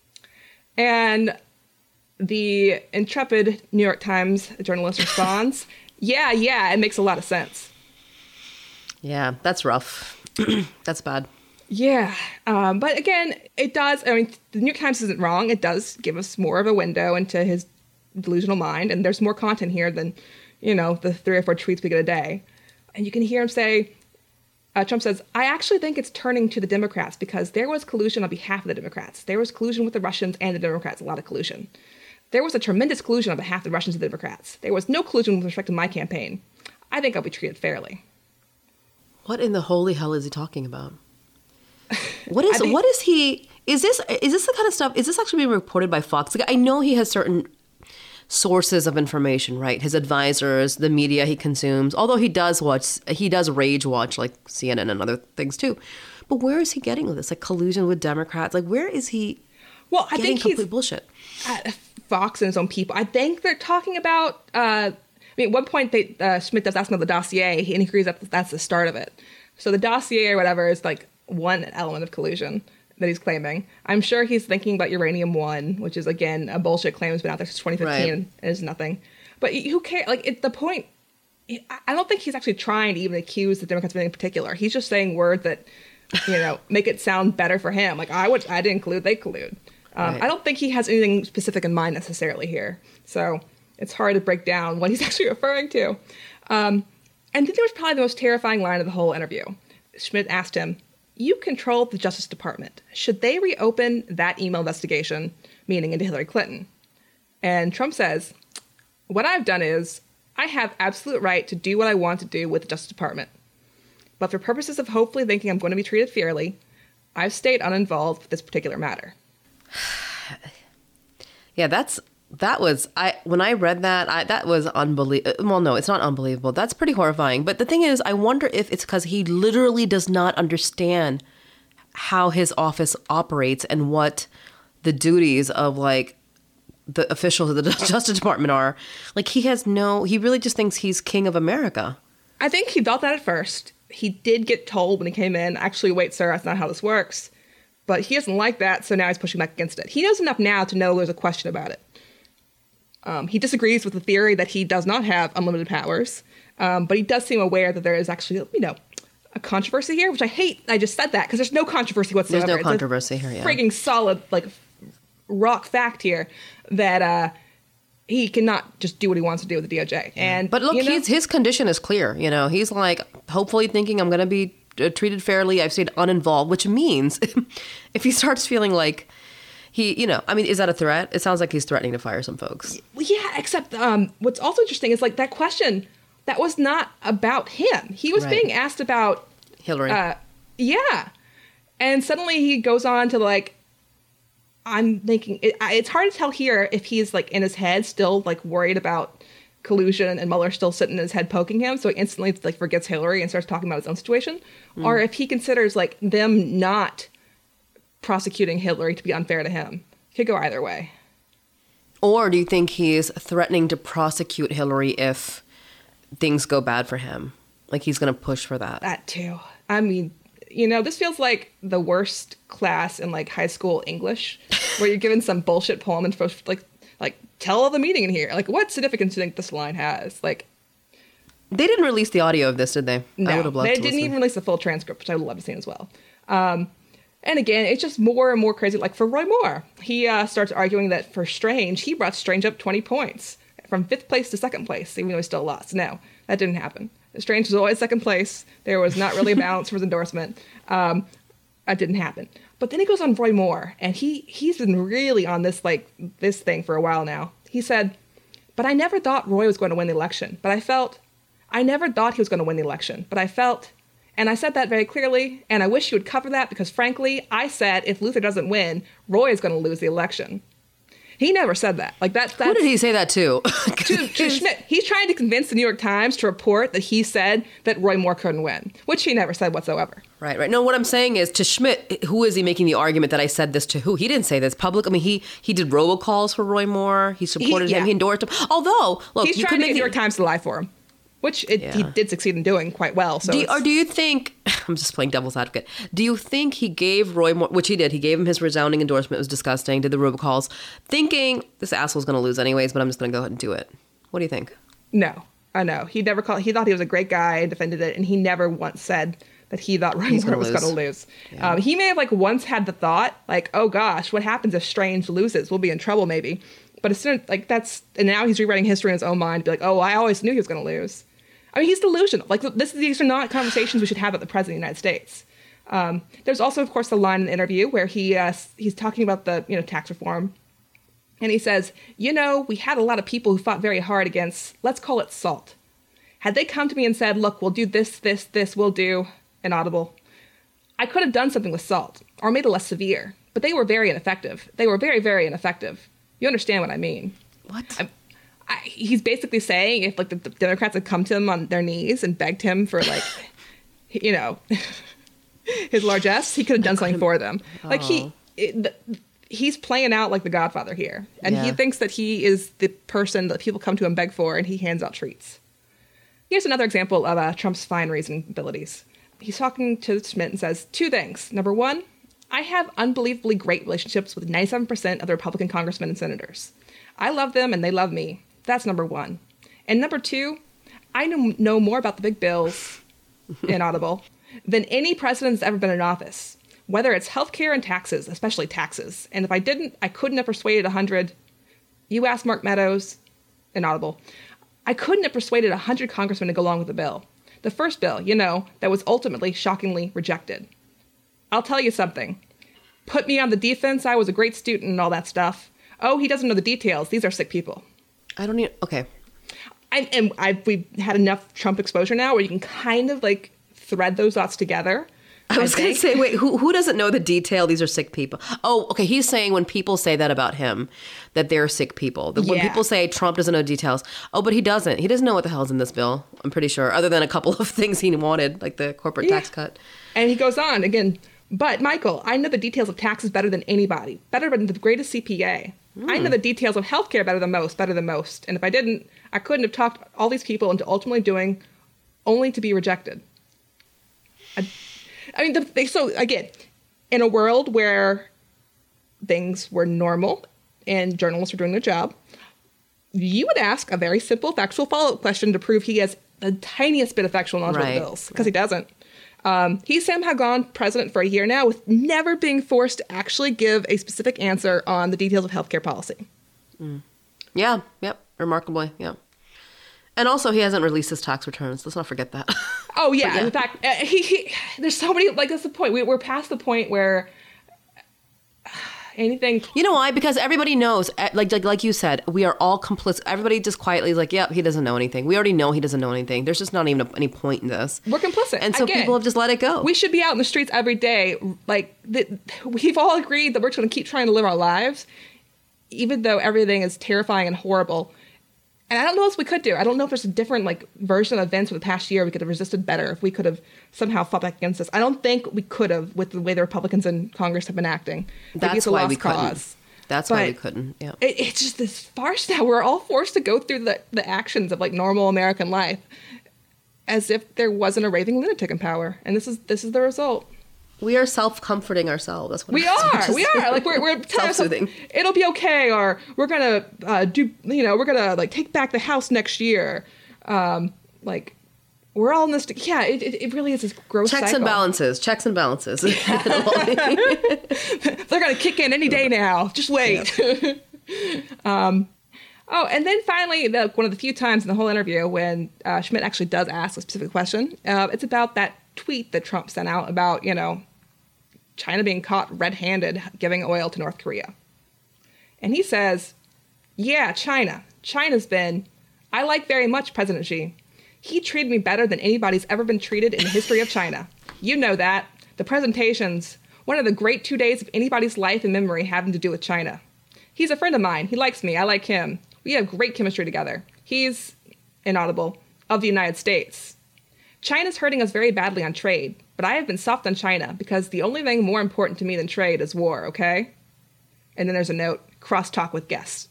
And the intrepid New York Times journalist responds, yeah, yeah, it makes a lot of sense. Yeah, that's rough. That's bad. Yeah, um, but again, it does, I mean, the New York Times isn't wrong. It does give us more of a window into his delusional mind, and there's more content here than, you know, the three or four tweets we get a day. And you can hear him say, uh, Trump says, I actually think it's turning to the Democrats because there was collusion on behalf of the Democrats. There was collusion with the Russians and the Democrats, a lot of collusion. There was a tremendous collusion on behalf of the Russians and the Democrats. There was no collusion with respect to my campaign. I think I'll be treated fairly. What in the holy hell is he talking about? What is think- what is he? Is this is this the kind of stuff? Is this actually being reported by Fox? Like, I know he has certain sources of information, right? His advisors, the media he consumes. Although he does watch, he does rage watch like C N N and other things too. But where is he getting this? Like collusion with Democrats? Like where is he? Well, I getting think complete he's bullshit. Uh, Fox and his own people. I think they're talking about. Uh, I mean, at one point, they, uh, Schmidt does ask him about the dossier, and he agrees that that's the start of it. So the dossier or whatever is like one element of collusion that he's claiming. I'm sure he's thinking about Uranium One, which is, again, a bullshit claim that's been out there since twenty fifteen Right. and is nothing. But who cares? Like, it, the point, I don't think he's actually trying to even accuse the Democrats of anything in particular. He's just saying words that, you know, make it sound better for him. Like, I would, I didn't collude, they collude. Um, Right. I don't think he has anything specific in mind necessarily here. So it's hard to break down what he's actually referring to. Um, and then there was probably the most terrifying line of the whole interview. Schmidt asked him, you control the Justice Department. Should they reopen that email investigation, meaning into Hillary Clinton? And Trump says, what I've done is I have absolute right to do what I want to do with the Justice Department. But for purposes of hopefully thinking I'm going to be treated fairly, I've stayed uninvolved with this particular matter. Yeah, that's that was I when I read that I that was unbelievable. Well, no, it's not unbelievable. That's pretty horrifying. But the thing is, I wonder if it's because he literally does not understand how his office operates and what the duties of like the officials of the Justice Department are. Like he has no. He really just thinks he's king of America. I think he thought that at first. He did get told when he came in, actually, wait, sir, that's not how this works. But he doesn't like that, so now he's pushing back against it. He knows enough now to know there's a question about it. Um, he disagrees with the theory that he does not have unlimited powers, um, but he does seem aware that there is actually, you know, a controversy here, which I hate. I just said that because there's no controversy whatsoever. There's no It's a controversy here, yeah. Frigging solid, like, rock fact here that uh, he cannot just do what he wants to do with the D O J. And But look, you know, he's, his condition is clear. You know, he's like hopefully thinking I'm going to be uh, treated fairly. I've stayed uninvolved, which means if he starts feeling like he, you know, I mean, is that a threat? It sounds like he's threatening to fire some folks. Well, yeah, except um, what's also interesting is like that question that was not about him. He was Right. being asked about Hillary. Uh, yeah, and suddenly he goes on to like, I'm thinking it, I- it's hard to tell here if he's like in his head still like worried about collusion and Mueller still sitting in his head poking him, so he instantly like forgets Hillary and starts talking about his own situation, Mm. or if he considers like them not prosecuting Hillary to be unfair to him. Could go either way. Or do you think he's threatening to prosecute Hillary if things go bad for him? Like he's going to push for that. That too. I mean, you know, this feels like the worst class in like high school English, where you're given some bullshit poem and supposed to, like, like tell the meaning in here. Like, what significance do you think this line has? Like, They didn't release the audio of this, did they? no, I would have loved they to didn't listen. even release the full transcript, which I would love to see as well. Um, and again, it's just more and more crazy. Like for Roy Moore, he uh, starts arguing that for Strange, he brought Strange up twenty points from fifth place to second place, even though he still lost. No, that didn't happen. Strange was always second place. There was not really a balance for his endorsement. Um, that didn't happen. But then he goes on Roy Moore, and he he's been really on this like this thing for a while now. He said, "But I never thought Roy was going to win the election. But I felt, I never thought he was going to win the election. But I felt." And I said that very clearly, and I wish you would cover that because, frankly, I said if Luther doesn't win, Roy is going to lose the election. He never said that. Like that. Who did he say that to? to, to Schmidt. He's trying to convince the New York Times to report that he said that Roy Moore couldn't win, which he never said whatsoever. Right, right. No, what I'm saying is to Schmidt, who is he making the argument that I said this to who? He didn't say this public. I mean, he he did robocalls for Roy Moore. He supported He- yeah. him. He endorsed him. Although, look, He's you trying could to get make the New York the, Times to lie for him, which it, he Yeah. did succeed in doing quite well. So do you, it's- or do you think, I'm just playing devil's advocate, do you think he gave Roy Moore, which he did, he gave him his resounding endorsement, it was disgusting, did the robocalls, thinking this asshole's going to lose anyways, but I'm just going to go ahead and do it. What do you think? No, I know. He never called. He thought he was a great guy and defended it, and he never once said that he thought Roy He's Moore gonna was lose. going to lose. Um, he may have like once had the thought, like, "Oh gosh, what happens if Strange loses? We'll be in trouble, maybe." But as soon like that's, and now he's rewriting history in his own mind, to be like, "Oh, I always knew he was going to lose." I mean, he's delusional. Like this, these are not conversations we should have at the president of the United States. Um, there's also, of course, the line in the interview where he uh, he's talking about the you know tax reform. And he says, you know, we had a lot of people who fought very hard against, let's call it SALT. Had they come to me and said, look, we'll do this, this, this, we'll do, inaudible. I could have done something with SALT or made it less severe, but they were very ineffective. They were very, very ineffective. You understand what I mean? What? I, I, he's basically saying if like the, the Democrats had come to him on their knees and begged him for like, you know, his largesse, he could have done something for them. Oh. Like he... It, the, he's playing out like the Godfather here. And Yeah. he thinks that he is the person that people come to him beg for, and he hands out treats. Here's another example of uh, Trump's fine reasoning abilities. He's talking to Schmidt and says two things. Number one, I have unbelievably great relationships with ninety-seven percent of the Republican congressmen and senators. I love them and they love me. That's number one. And number two, I know, know more about the big bills, inaudible, than any president that's ever been in office. Whether it's healthcare and taxes, especially taxes. And if I didn't, I couldn't have persuaded a hundred. You asked Mark Meadows, inaudible. I couldn't have persuaded a hundred congressmen to go along with the bill. The first bill, you know, that was ultimately shockingly rejected. I'll tell you something. Put me on the defense. I was a great student and all that stuff. Oh, he doesn't know the details. These are sick people. I don't even, okay. I, and I've, we've had enough Trump exposure now where you can kind of like thread those dots together. I was going to say, wait, who who doesn't know the detail? These are sick people. Oh, okay. He's saying when people say that about him, that they're sick people. That when Yeah. people say Trump doesn't know details. Oh, but he doesn't. He doesn't know what the hell's in this bill, I'm pretty sure, other than a couple of things he wanted, like the corporate Yeah. tax cut. And he goes on again, but Michael, I know the details of taxes better than anybody, better than the greatest C P A. Mm. I know the details of healthcare better than most, better than most. And if I didn't, I couldn't have talked all these people into ultimately doing only to be rejected. I, I mean, the, they, so again, in a world where things were normal and journalists were doing their job, you would ask a very simple factual follow-up question to prove he has the tiniest bit of factual knowledge Right. of the bills, because he doesn't. Um, he's somehow gone president for a year now with never being forced to actually give a specific answer on the details of healthcare policy. Mm. Yeah, yep, remarkably, yeah. And also, he hasn't released his tax returns. Let's not forget that. Oh, yeah. yeah. In fact, uh, he, he, there's so many, like, that's the point. We, we're past the point where uh, anything... You know why? Because everybody knows, eh, like, like like you said, we are all complicit. Everybody just quietly is like, yep, he doesn't know anything. We already know he doesn't know anything. There's just not even a, any point in this. We're complicit. And so Again, people have just let it go. We should be out in the streets every day. Like, the, we've all agreed that we're just going to keep trying to live our lives, even though everything is terrifying and horrible. And I don't know what else we could do. I don't know if there's a different like version of events for the past year we could have resisted better, if we could have somehow fought back against this. I don't think we could have with the way the Republicans in Congress have been acting. Maybe That's it's a why lost we couldn't. cause. That's But why we couldn't. Yeah. It, it's just this farce now. We're all forced to go through the, the actions of like normal American life as if there wasn't a raving lunatic in power. And this is this is the result. We are self-comforting ourselves. That's what We it is. are. Just We are. Like we're we're telling ourselves self-soothing. it'll be okay, or we're gonna uh, do. You know, we're gonna like take back the house next year. Um, like we're all in this. Yeah, it it, it really is this gross Checks cycle. and balances. Checks and balances. They're gonna kick in any day now. Just wait. um, oh, and then finally, the, one of the few times in the whole interview when uh, Schmidt actually does ask a specific question, uh, it's about that tweet that Trump sent out about, you know, China being caught red-handed giving oil to North Korea. And he says, yeah, China. China's been, I like very much President Xi. He treated me better than anybody's ever been treated in the history of China. You know that. The presentations, one of the great two days of anybody's life and memory having to do with China. He's a friend of mine. He likes me. I like him. We have great chemistry together. He's, inaudible, of the United States. China's hurting us very badly on trade, but I have been soft on China because the only thing more important to me than trade is war, okay? And then there's a note, crosstalk with guests.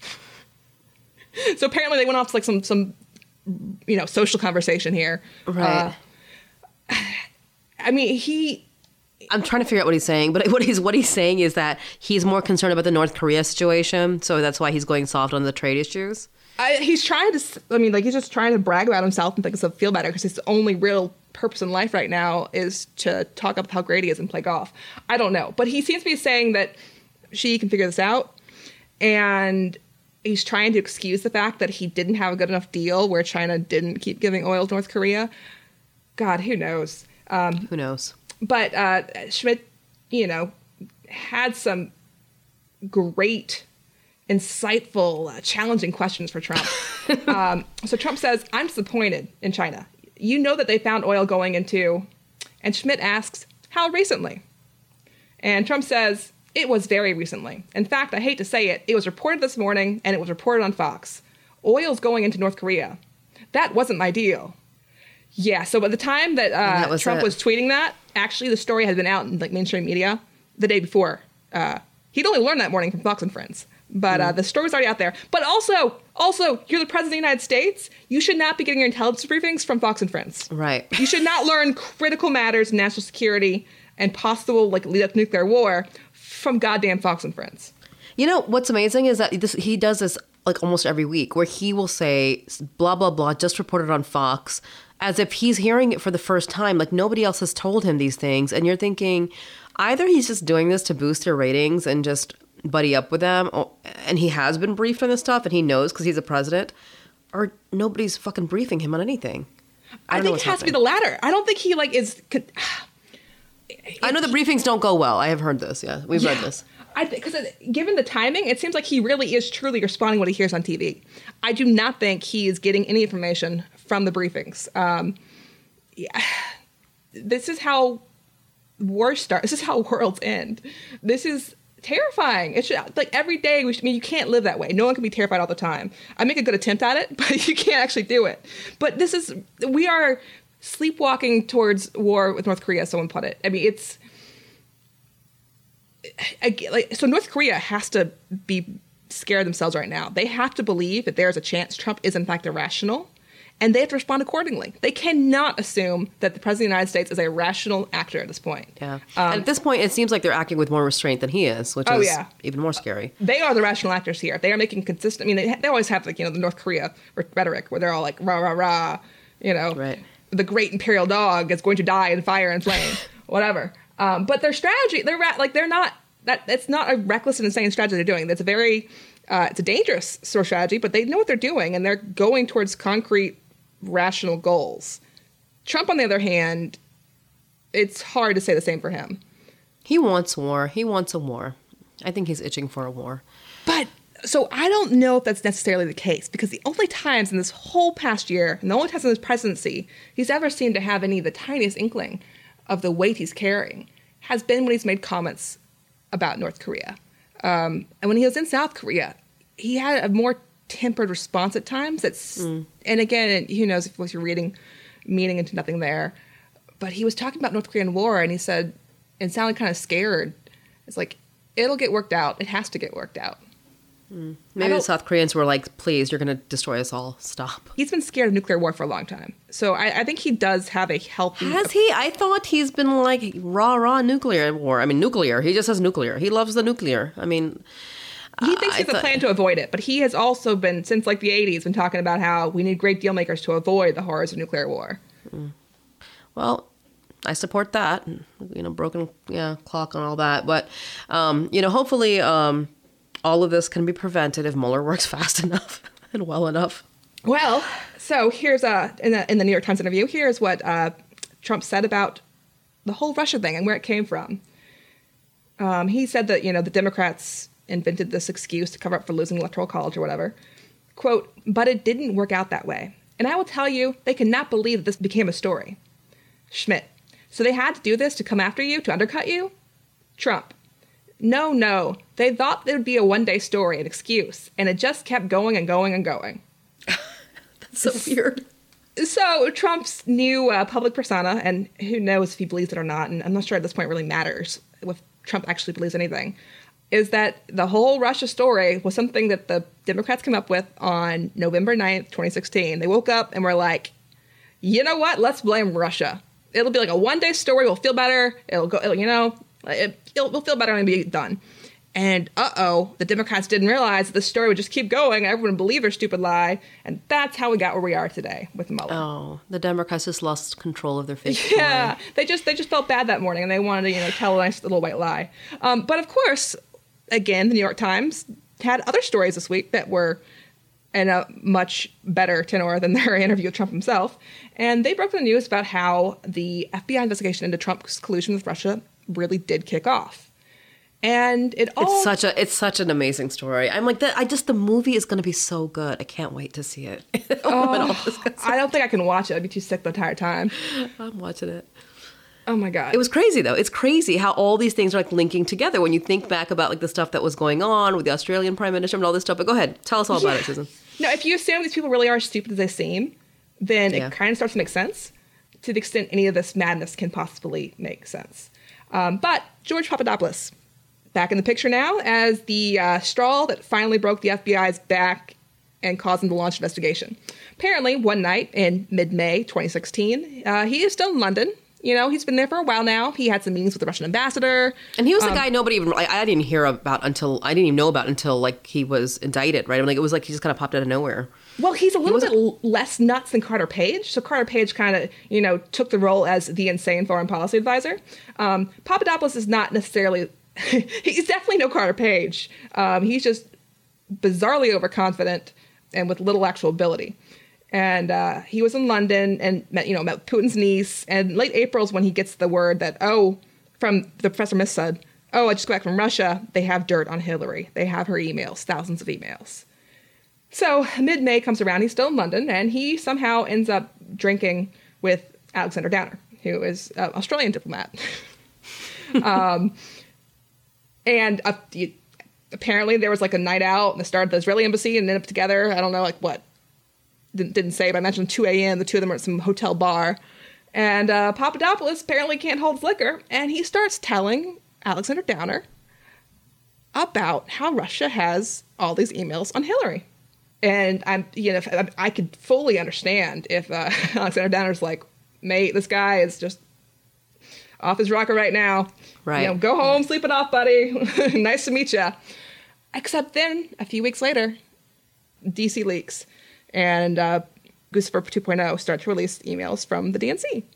So apparently they went off to like some, some, you know, social conversation here. Right. Uh, I mean, he... I'm trying to figure out what he's saying, but what he's what he's saying is that he's more concerned about the North Korea situation, so that's why he's going soft on the trade issues. I, he's trying to, I mean, like, he's just trying to brag about himself and make himself feel better because his only real purpose in life right now is to talk about how great he is and play golf. I don't know. But he seems to be saying that she can figure this out. And he's trying to excuse the fact that he didn't have a good enough deal where China didn't keep giving oil to North Korea. God, who knows? Um, Who knows? But uh, Schmidt, you know, had some great, insightful, uh, challenging questions for Trump. um, so Trump says, I'm disappointed in China. You know that they found oil going into... And Schmidt asks, how recently? And Trump says, it was very recently. In fact, I hate to say it, it was reported this morning, and it was reported on Fox. Oil's going into North Korea. That wasn't my deal. Yeah, so by the time that, uh, that was Trump it. was tweeting that, actually the story had been out in like mainstream media the day before. Uh, he'd only learned that morning from Fox and Friends. But uh, the story was already out there. But also, also, you're the president of the United States. You should not be getting your intelligence briefings from Fox and Friends. Right. You should not learn critical matters, national security, and possible like lead up to nuclear war from goddamn Fox and Friends. You know, what's amazing is that this, he does this like almost every week where he will say, blah, blah, blah, just reported on Fox, as if he's hearing it for the first time. Like nobody else has told him these things. And you're thinking either he's just doing this to boost their ratings and just buddy up with them, or, and he has been briefed on this stuff and he knows because he's a president, or nobody's fucking briefing him on anything. I, I think it has to be the latter. I don't think he like is... I know the briefings don't go well. I have heard this. Yeah, we've Yeah. read this. I because given the timing, it seems like he really is truly responding to what he hears on T V. I do not think he is getting any information from the briefings. Um, yeah. This is how wars start. This is how worlds end. This is terrifying. It should, like every day. We should, I mean, you can't live that way. No one can be terrified all the time. I make a good attempt at it, but you can't actually do it. But this is we are sleepwalking towards war with North Korea. Someone put it. I mean, it's. I, like, so North Korea has to be scared themselves right now. They have to believe that there's a chance Trump is in fact irrational, and they have to respond accordingly. They cannot assume that the president of the United States is a rational actor at this point. Yeah. Um, and at this point, it seems like they're acting with more restraint than he is, which Oh, is yeah. even more scary. They are the rational actors here. They are making consistent. I mean, they, they always have like you know the North Korea rhetoric where they're all like rah rah rah, you know, Right. the great imperial dog is going to die in fire and flame, whatever. Um, but their strategy, they're ra- like they're not that. It's not a reckless and insane strategy they're doing. That's a very, uh, it's a dangerous sort of strategy, but they know what they're doing and they're going towards concrete, rational goals. Trump, on the other hand, it's hard to say the same for him. He wants war. He wants a war. I think he's itching for a war. But so I don't know if that's necessarily the case because the only times in this whole past year and the only times in his presidency he's ever seemed to have any of the tiniest inkling of the weight he's carrying has been when he's made comments about North Korea. Um, and when he was in South Korea, he had a more tempered response at times. That's mm. And again, who knows if what you're reading, meaning into nothing there. But he was talking about North Korean war and he said, and sounded kind of scared. It's like, it'll get worked out. It has to get worked out. Mm. Maybe the South Koreans were like, please, you're going to destroy us all. Stop. He's been scared of nuclear war for a long time. So I, I think he does have a healthy... Has he? I thought he's been like rah, rah nuclear war. I mean, nuclear. He just says nuclear. He loves the nuclear. I mean... He thinks he has I a plan to avoid it, but he has also been, since like the eighties, been talking about how we need great deal makers to avoid the horrors of nuclear war. Mm. Well... I support that, you know, broken yeah clock on all that. But, um, you know, hopefully um, all of this can be prevented if Mueller works fast enough and well enough. Well, so here's a, in the, in the New York Times interview, here's what uh, Trump said about the whole Russia thing and where it came from. Um, he said that, you know, the Democrats invented this excuse to cover up for losing the Electoral College or whatever. Quote, but it didn't work out that way. And I will tell you, they cannot believe that this became a story. Schmidt. So they had to do this to come after you, to undercut you? Trump. No, no. They thought it would be a one-day story, an excuse, and it just kept going and going and going. That's so weird. So Trump's new uh, public persona, and who knows if he believes it or not, and I'm not sure at this point it really matters if Trump actually believes anything, is that the whole Russia story was something that the Democrats came up with on November ninth, twenty sixteen. They woke up and were like, you know what? Let's blame Russia. It'll be like a one-day story. We'll feel better. It'll go, it'll, you know, it, it'll, we'll feel better when we be done. And uh-oh, the Democrats didn't realize that the story would just keep going. Everyone would believe their stupid lie. And that's how we got where we are today with Mueller. Oh, the Democrats just lost control of their fake Yeah, story. they just they just felt bad that morning, and they wanted to, you know, tell a nice little white lie. Um, but of course, again, the New York Times had other stories this week that were in a much better tenor than their interview with Trump himself. And they broke the news about how the F B I investigation into Trump's collusion with Russia really did kick off. And it all It's such a it's such an amazing story. I'm like that. I just the movie is going to be so good. I can't wait to see it. oh, I don't think I can watch it. I'd be too sick the entire time. I'm watching it. Oh my God. It was crazy though. It's crazy how all these things are like linking together when you think back about like the stuff that was going on with the Australian Prime Minister and all this stuff. But go ahead, tell us all about Yeah. it, Susan. No, if you assume these people really are as stupid as they seem, then Yeah. it kind of starts to make sense to the extent any of this madness can possibly make sense. Um, but George Papadopoulos, back in the picture now as the uh, straw that finally broke the F B I's back and caused them to launch an investigation. Apparently, one night in mid-May twenty sixteen, uh, he is still in London. You know, he's been there for a while now. He had some meetings with the Russian ambassador. And he was the Um, guy nobody even, I, I didn't hear about until, I didn't even know about until like he was indicted, right? I'm like, it was like he just kind of popped out of nowhere. Well, he's a little bit l- less nuts than Carter Page. So Carter Page kind of, you know, took the role as the insane foreign policy advisor. Um, Papadopoulos is not necessarily, he's definitely no Carter Page. Um, he's just bizarrely overconfident and with little actual ability. And uh, he was in London and met, you know, met Putin's niece. And late April is when he gets the word that, oh, from the Professor Miss said, oh, I just got back from Russia. They have dirt on Hillary. They have her emails, thousands of emails. So mid-May comes around. He's still in London, and he somehow ends up drinking with Alexander Downer, who is an Australian diplomat. um, and uh, you, apparently there was like a night out, and they started the Israeli embassy and ended up together. I don't know, like what? Didn't, didn't say, but I mentioned two a.m. The two of them are at some hotel bar. And uh, Papadopoulos apparently can't hold his liquor, and he starts telling Alexander Downer about how Russia has all these emails on Hillary. And I'm, you know, I, I could fully understand if uh, Alexander Downer's like, mate, this guy is just off his rocker right now. Right. You know, go home, sleep it off, buddy. Nice to meet you. Except then, a few weeks later, D C leaks, and uh, Guccifer two point oh starts to release emails from the D N C.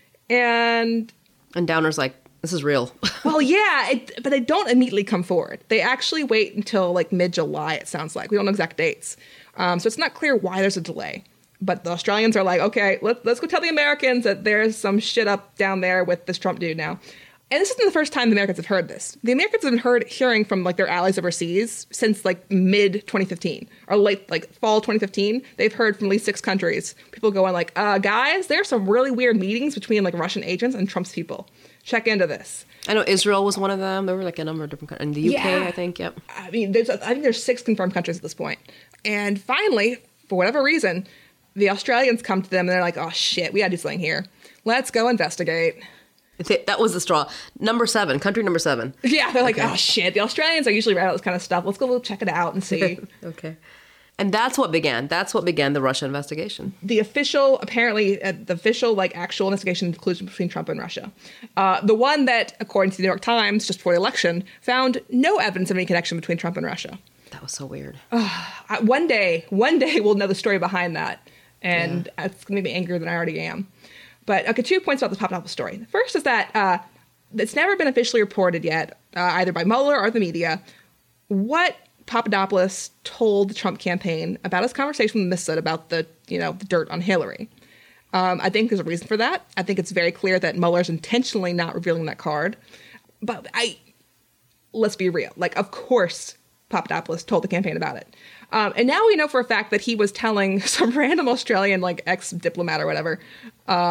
And And Downer's like, this is real. well, yeah, it, but they don't immediately come forward. They actually wait until like mid-July, it sounds like. We don't know exact dates. Um, so it's not clear why there's a delay. But the Australians are like, okay, let, let's go tell the Americans that there's some shit up down there with this Trump dude now. And this isn't the first time the Americans have heard this. The Americans have been heard hearing from like their allies overseas since like mid twenty fifteen or late like fall twenty fifteen. They've heard from at least six countries. People going like, uh, guys, there's some really weird meetings between like Russian agents and Trump's people. Check into this. I know Israel was one of them. There were like a number of different countries. And the U K, Yeah. I think, yep. I mean, there's I think there's six confirmed countries at this point. And finally, for whatever reason, the Australians come to them and they're like, oh shit, we gotta do something here. Let's go investigate. That was the straw. Number seven, country number seven. Yeah, they're like, Okay. oh shit, the Australians are usually right about this kind of stuff. Let's go check it out and see. Okay. And that's what began. That's what began the Russia investigation. The official, apparently, uh, the official, like, actual investigation into collusion between Trump and Russia. Uh, the one that, according to the New York Times, just before the election, found no evidence of any connection between Trump and Russia. That was so weird. Uh, one day, one day we'll know the story behind that. And yeah. It's going to make me angrier than I already am. But, okay, two points about this Papadopoulos story. The first is that uh, it's never been officially reported yet, uh, either by Mueller or the media, what Papadopoulos told the Trump campaign about his conversation with Missad about the, you know, the dirt on Hillary. Um, I think there's a reason for that. I think it's very clear that Mueller's intentionally not revealing that card. But I, let's be real. Like, of course, Papadopoulos told the campaign about it. Um, and now we know for a fact that he was telling some random Australian, like, ex-diplomat or whatever, um,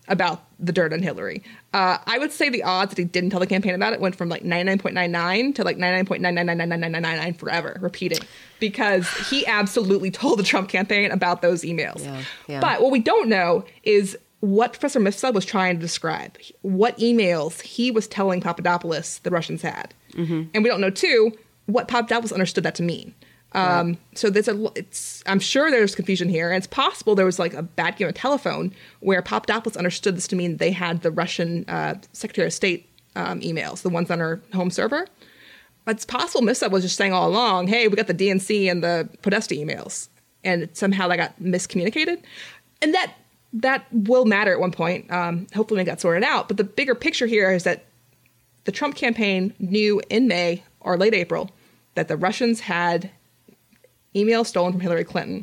about the dirt on Hillary. Uh, I would say the odds that he didn't tell the campaign about it went from like ninety-nine point nine nine to like ninety-nine point nine nine nine nine nine nine nine nine forever, repeating, because he absolutely told the Trump campaign about those emails. Yeah, yeah. But what we don't know is what Professor Mifsud was trying to describe, what emails he was telling Papadopoulos the Russians had. Mm-hmm. And we don't know, too, what Papadopoulos understood that to mean. Um, right. So there's a, it's, I'm sure there's confusion here. And it's possible there was like a bad game of telephone where Papadopoulos understood this to mean they had the Russian uh, Secretary of State um, emails, the ones on our home server. But it's possible Mifsud was just saying all along, hey, we got the D N C and the Podesta emails. And somehow that got miscommunicated. And that that will matter at one point. Um, hopefully we got sorted out. But the bigger picture here is that the Trump campaign knew in May or late April that the Russians had emails stolen from Hillary Clinton.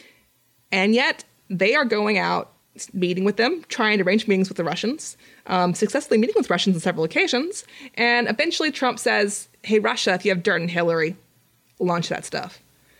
And yet they are going out, meeting with them, trying to arrange meetings with the Russians, um, successfully meeting with Russians on several occasions. And eventually Trump says, hey, Russia, if you have dirt on Hillary, launch that stuff.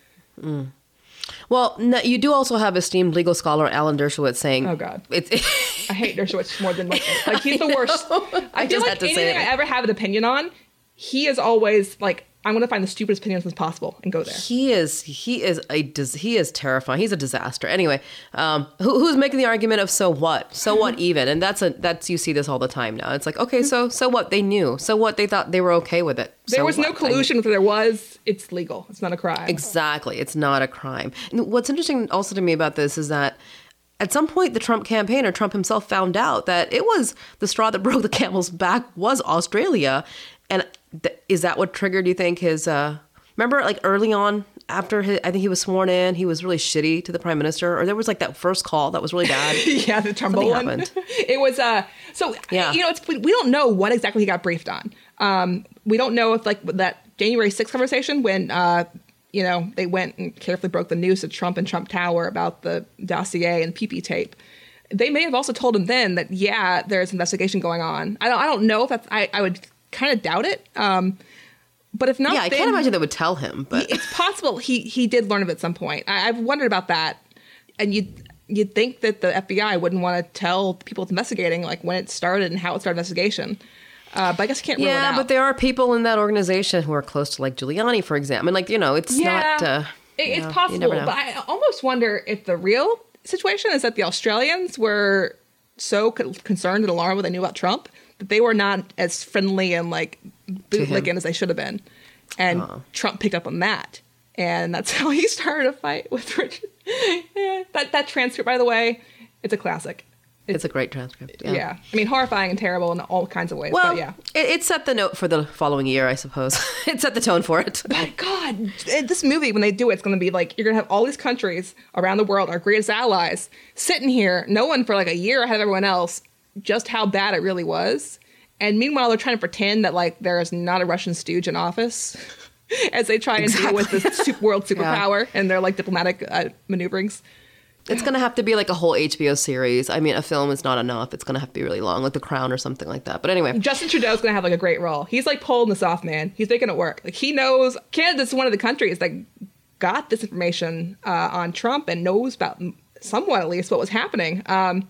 Mm. Well, no, you do also have esteemed legal scholar Alan Dershowitz saying, "Oh God, it's, I hate Dershowitz more than like, like he's the worst." I, I feel like anything I ever have an opinion on, he is always like, I'm going to find the stupidest opinions as possible and go there. He is, he is a, he is terrifying. He's a disaster. Anyway, um, who, who's making the argument of so what? So what even? And that's a, that's, you see this all the time now. It's like, okay, so, so what? They knew. So what? They thought they were okay with it. There so was what? no collusion. If there was, it's legal. It's not a crime. Exactly. It's not a crime. And what's interesting also to me about this is that at some point, the Trump campaign or Trump himself found out that it was the straw that broke the camel's back was Australia. And th- is that what triggered, you think, his, uh, remember like early on after his, I think he was sworn in, he was really shitty to the prime minister, or there was like that first call that was really bad. Yeah, the Trump one. Happened. It was, uh, so, yeah. you know, it's, we don't know what exactly he got briefed on. Um, we don't know if like that January sixth conversation when, uh, you know, they went and carefully broke the news to Trump and Trump Tower about the dossier and P P tape. They may have also told him then that, yeah, there's investigation going on. I don't, I don't know if that's, I, I would kind of doubt it. Um, but if not, yeah, I then, can't imagine they would tell him, but he, it's possible he, he did learn of it at some point. I, I've wondered about that. And you'd, you'd think that the F B I wouldn't want to tell people it's investigating, like when it started and how it started investigation. Uh, but I guess you can't rule it out. Yeah, but there are people in that organization who are close to like Giuliani, for example. And like, you know, it's yeah, not... Uh, it, it's know, possible, but I almost wonder if the real situation is that the Australians were so co- concerned and alarmed when they knew about Trump that they were not as friendly and like bootlicking as they should have been. And oh. Trump picked up on that. And that's how he started a fight with Richard. yeah. That, that transcript, by the way, it's a classic. It's, it's a great transcript. Yeah. yeah. I mean, horrifying and terrible in all kinds of ways. Well, but yeah. It, it set the note for the following year, I suppose. It set the tone for it. But God, this movie, when they do it, it's going to be like, you're going to have all these countries around the world, our greatest allies, sitting here, knowing for like a year ahead of everyone else just how bad it really was. And meanwhile, they're trying to pretend that like there is not a Russian stooge in office as they try and exactly. deal with this super world superpower yeah. and their like diplomatic uh, maneuverings. It's going to have to be like a whole H B O series. I mean, a film is not enough. It's going to have to be really long, like The Crown or something like that. But anyway. Justin Trudeau's going to have like a great role. He's like pulling this off, man. He's making it work. Like he knows Canada's one of the countries that got this information uh, on Trump and knows about somewhat at least what was happening. Um,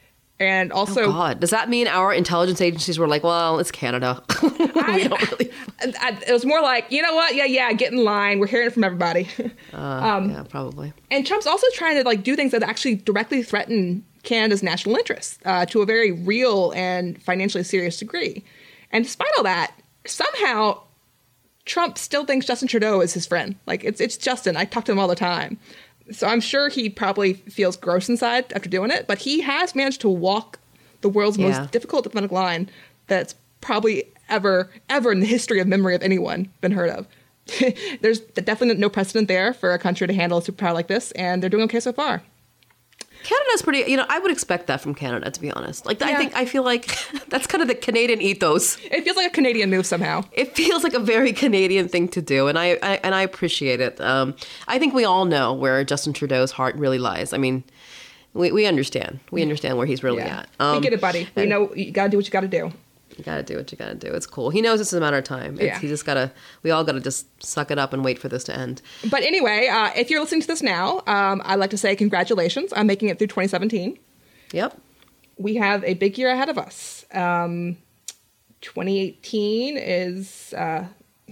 and also, oh God, does that mean our intelligence agencies were like, well, it's Canada? we I, don't really. I, I, it was more like, you know what? Yeah, yeah, get in line. We're hearing it from everybody. uh, um, yeah, probably. And Trump's also trying to like do things that actually directly threaten Canada's national interests uh, to a very real and financially serious degree. And despite all that, somehow Trump still thinks Justin Trudeau is his friend. Like it's it's Justin. I talk to him all the time. So I'm sure he probably feels gross inside after doing it, but he has managed to walk the world's yeah. most difficult diplomatic line that's probably ever, ever in the history of memory of anyone been heard of. There's definitely no precedent there for a country to handle a superpower like this, and they're doing okay so far. Canada's pretty, you know, I would expect that from Canada, to be honest. Like, yeah. I think, I feel like that's kind of the Canadian ethos. It feels like a Canadian move somehow. It feels like a very Canadian thing to do, and I, I and I appreciate it. Um, I think we all know where Justin Trudeau's heart really lies. I mean, we, we understand. We understand where he's really yeah. at. Um, we get it, buddy. We know you got to do what you got to do. You got to do what you got to do. It's cool. He knows it's a matter of time. It's, yeah. He just got to, we all got to just suck it up and wait for this to end. But anyway, uh, if you're listening to this now, um, I'd like to say congratulations on making it through twenty seventeen. Yep. we have a big year ahead of us. Um, twenty eighteen is, uh,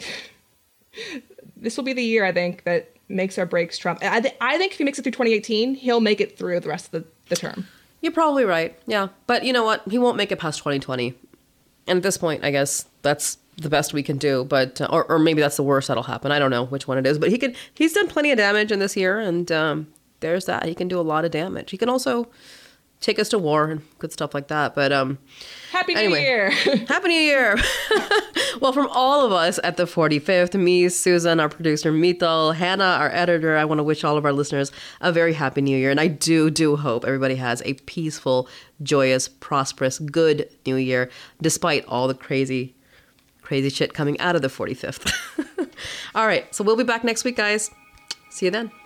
this will be the year, I think, that makes or breaks Trump. I, th- I think if he makes it through twenty eighteen, he'll make it through the rest of the, the term. You're probably right. Yeah. But you know what? He won't make it past twenty twenty. And at this point, I guess that's the best we can do. But, uh, or, or maybe that's the worst that'll happen. I don't know which one it is. But he could, he's done plenty of damage in this year. And um, there's that. He can do a lot of damage. He can also take us to war and good stuff like that. But um, Happy New anyway, Year. Happy New Year. Well, from all of us at the forty-fifth, me, Susan, our producer, Mithal, Hannah, our editor, I want to wish all of our listeners a very happy New Year. And I do, do hope everybody has a peaceful, joyous, prosperous, good New Year, despite all the crazy, crazy shit coming out of the forty-fifth. All right. So we'll be back next week, guys. See you then.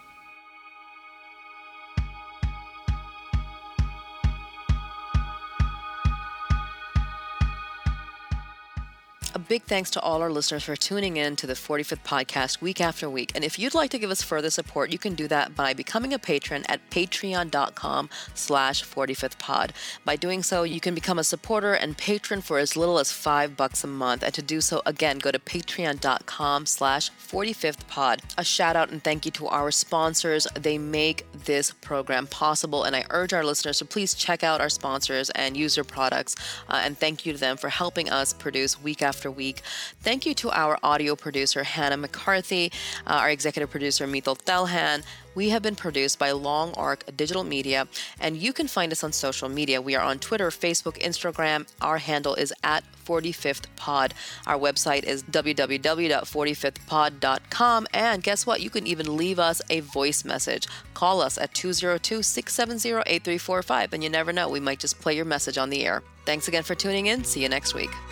A big thanks to all our listeners for tuning in to the forty-fifth podcast week after week. And if you'd like to give us further support, you can do that by becoming a patron at patreon.com slash 45th pod. By doing so, you can become a supporter and patron for as little as five bucks a month. And to do so, again, go to patreon.com slash 45th pod. A shout out and thank you to our sponsors. They make this program possible. And I urge our listeners to please check out our sponsors and use their products. Uh, and thank you to them for helping us produce week after week. Thank you to our audio producer, Hannah McCarthy, uh, our executive producer, Mithal Thalhan. We have been produced by Long Arc Digital Media, and you can find us on social media. We are on Twitter, Facebook, Instagram. Our handle is at forty-fifth pod. Our website is w w w dot forty-fifth pod dot com, and guess what? You can even leave us a voice message. Call us at two oh two, six seven zero, eight three four five, and you never know, we might just play your message on the air. Thanks again for tuning in. See you next week.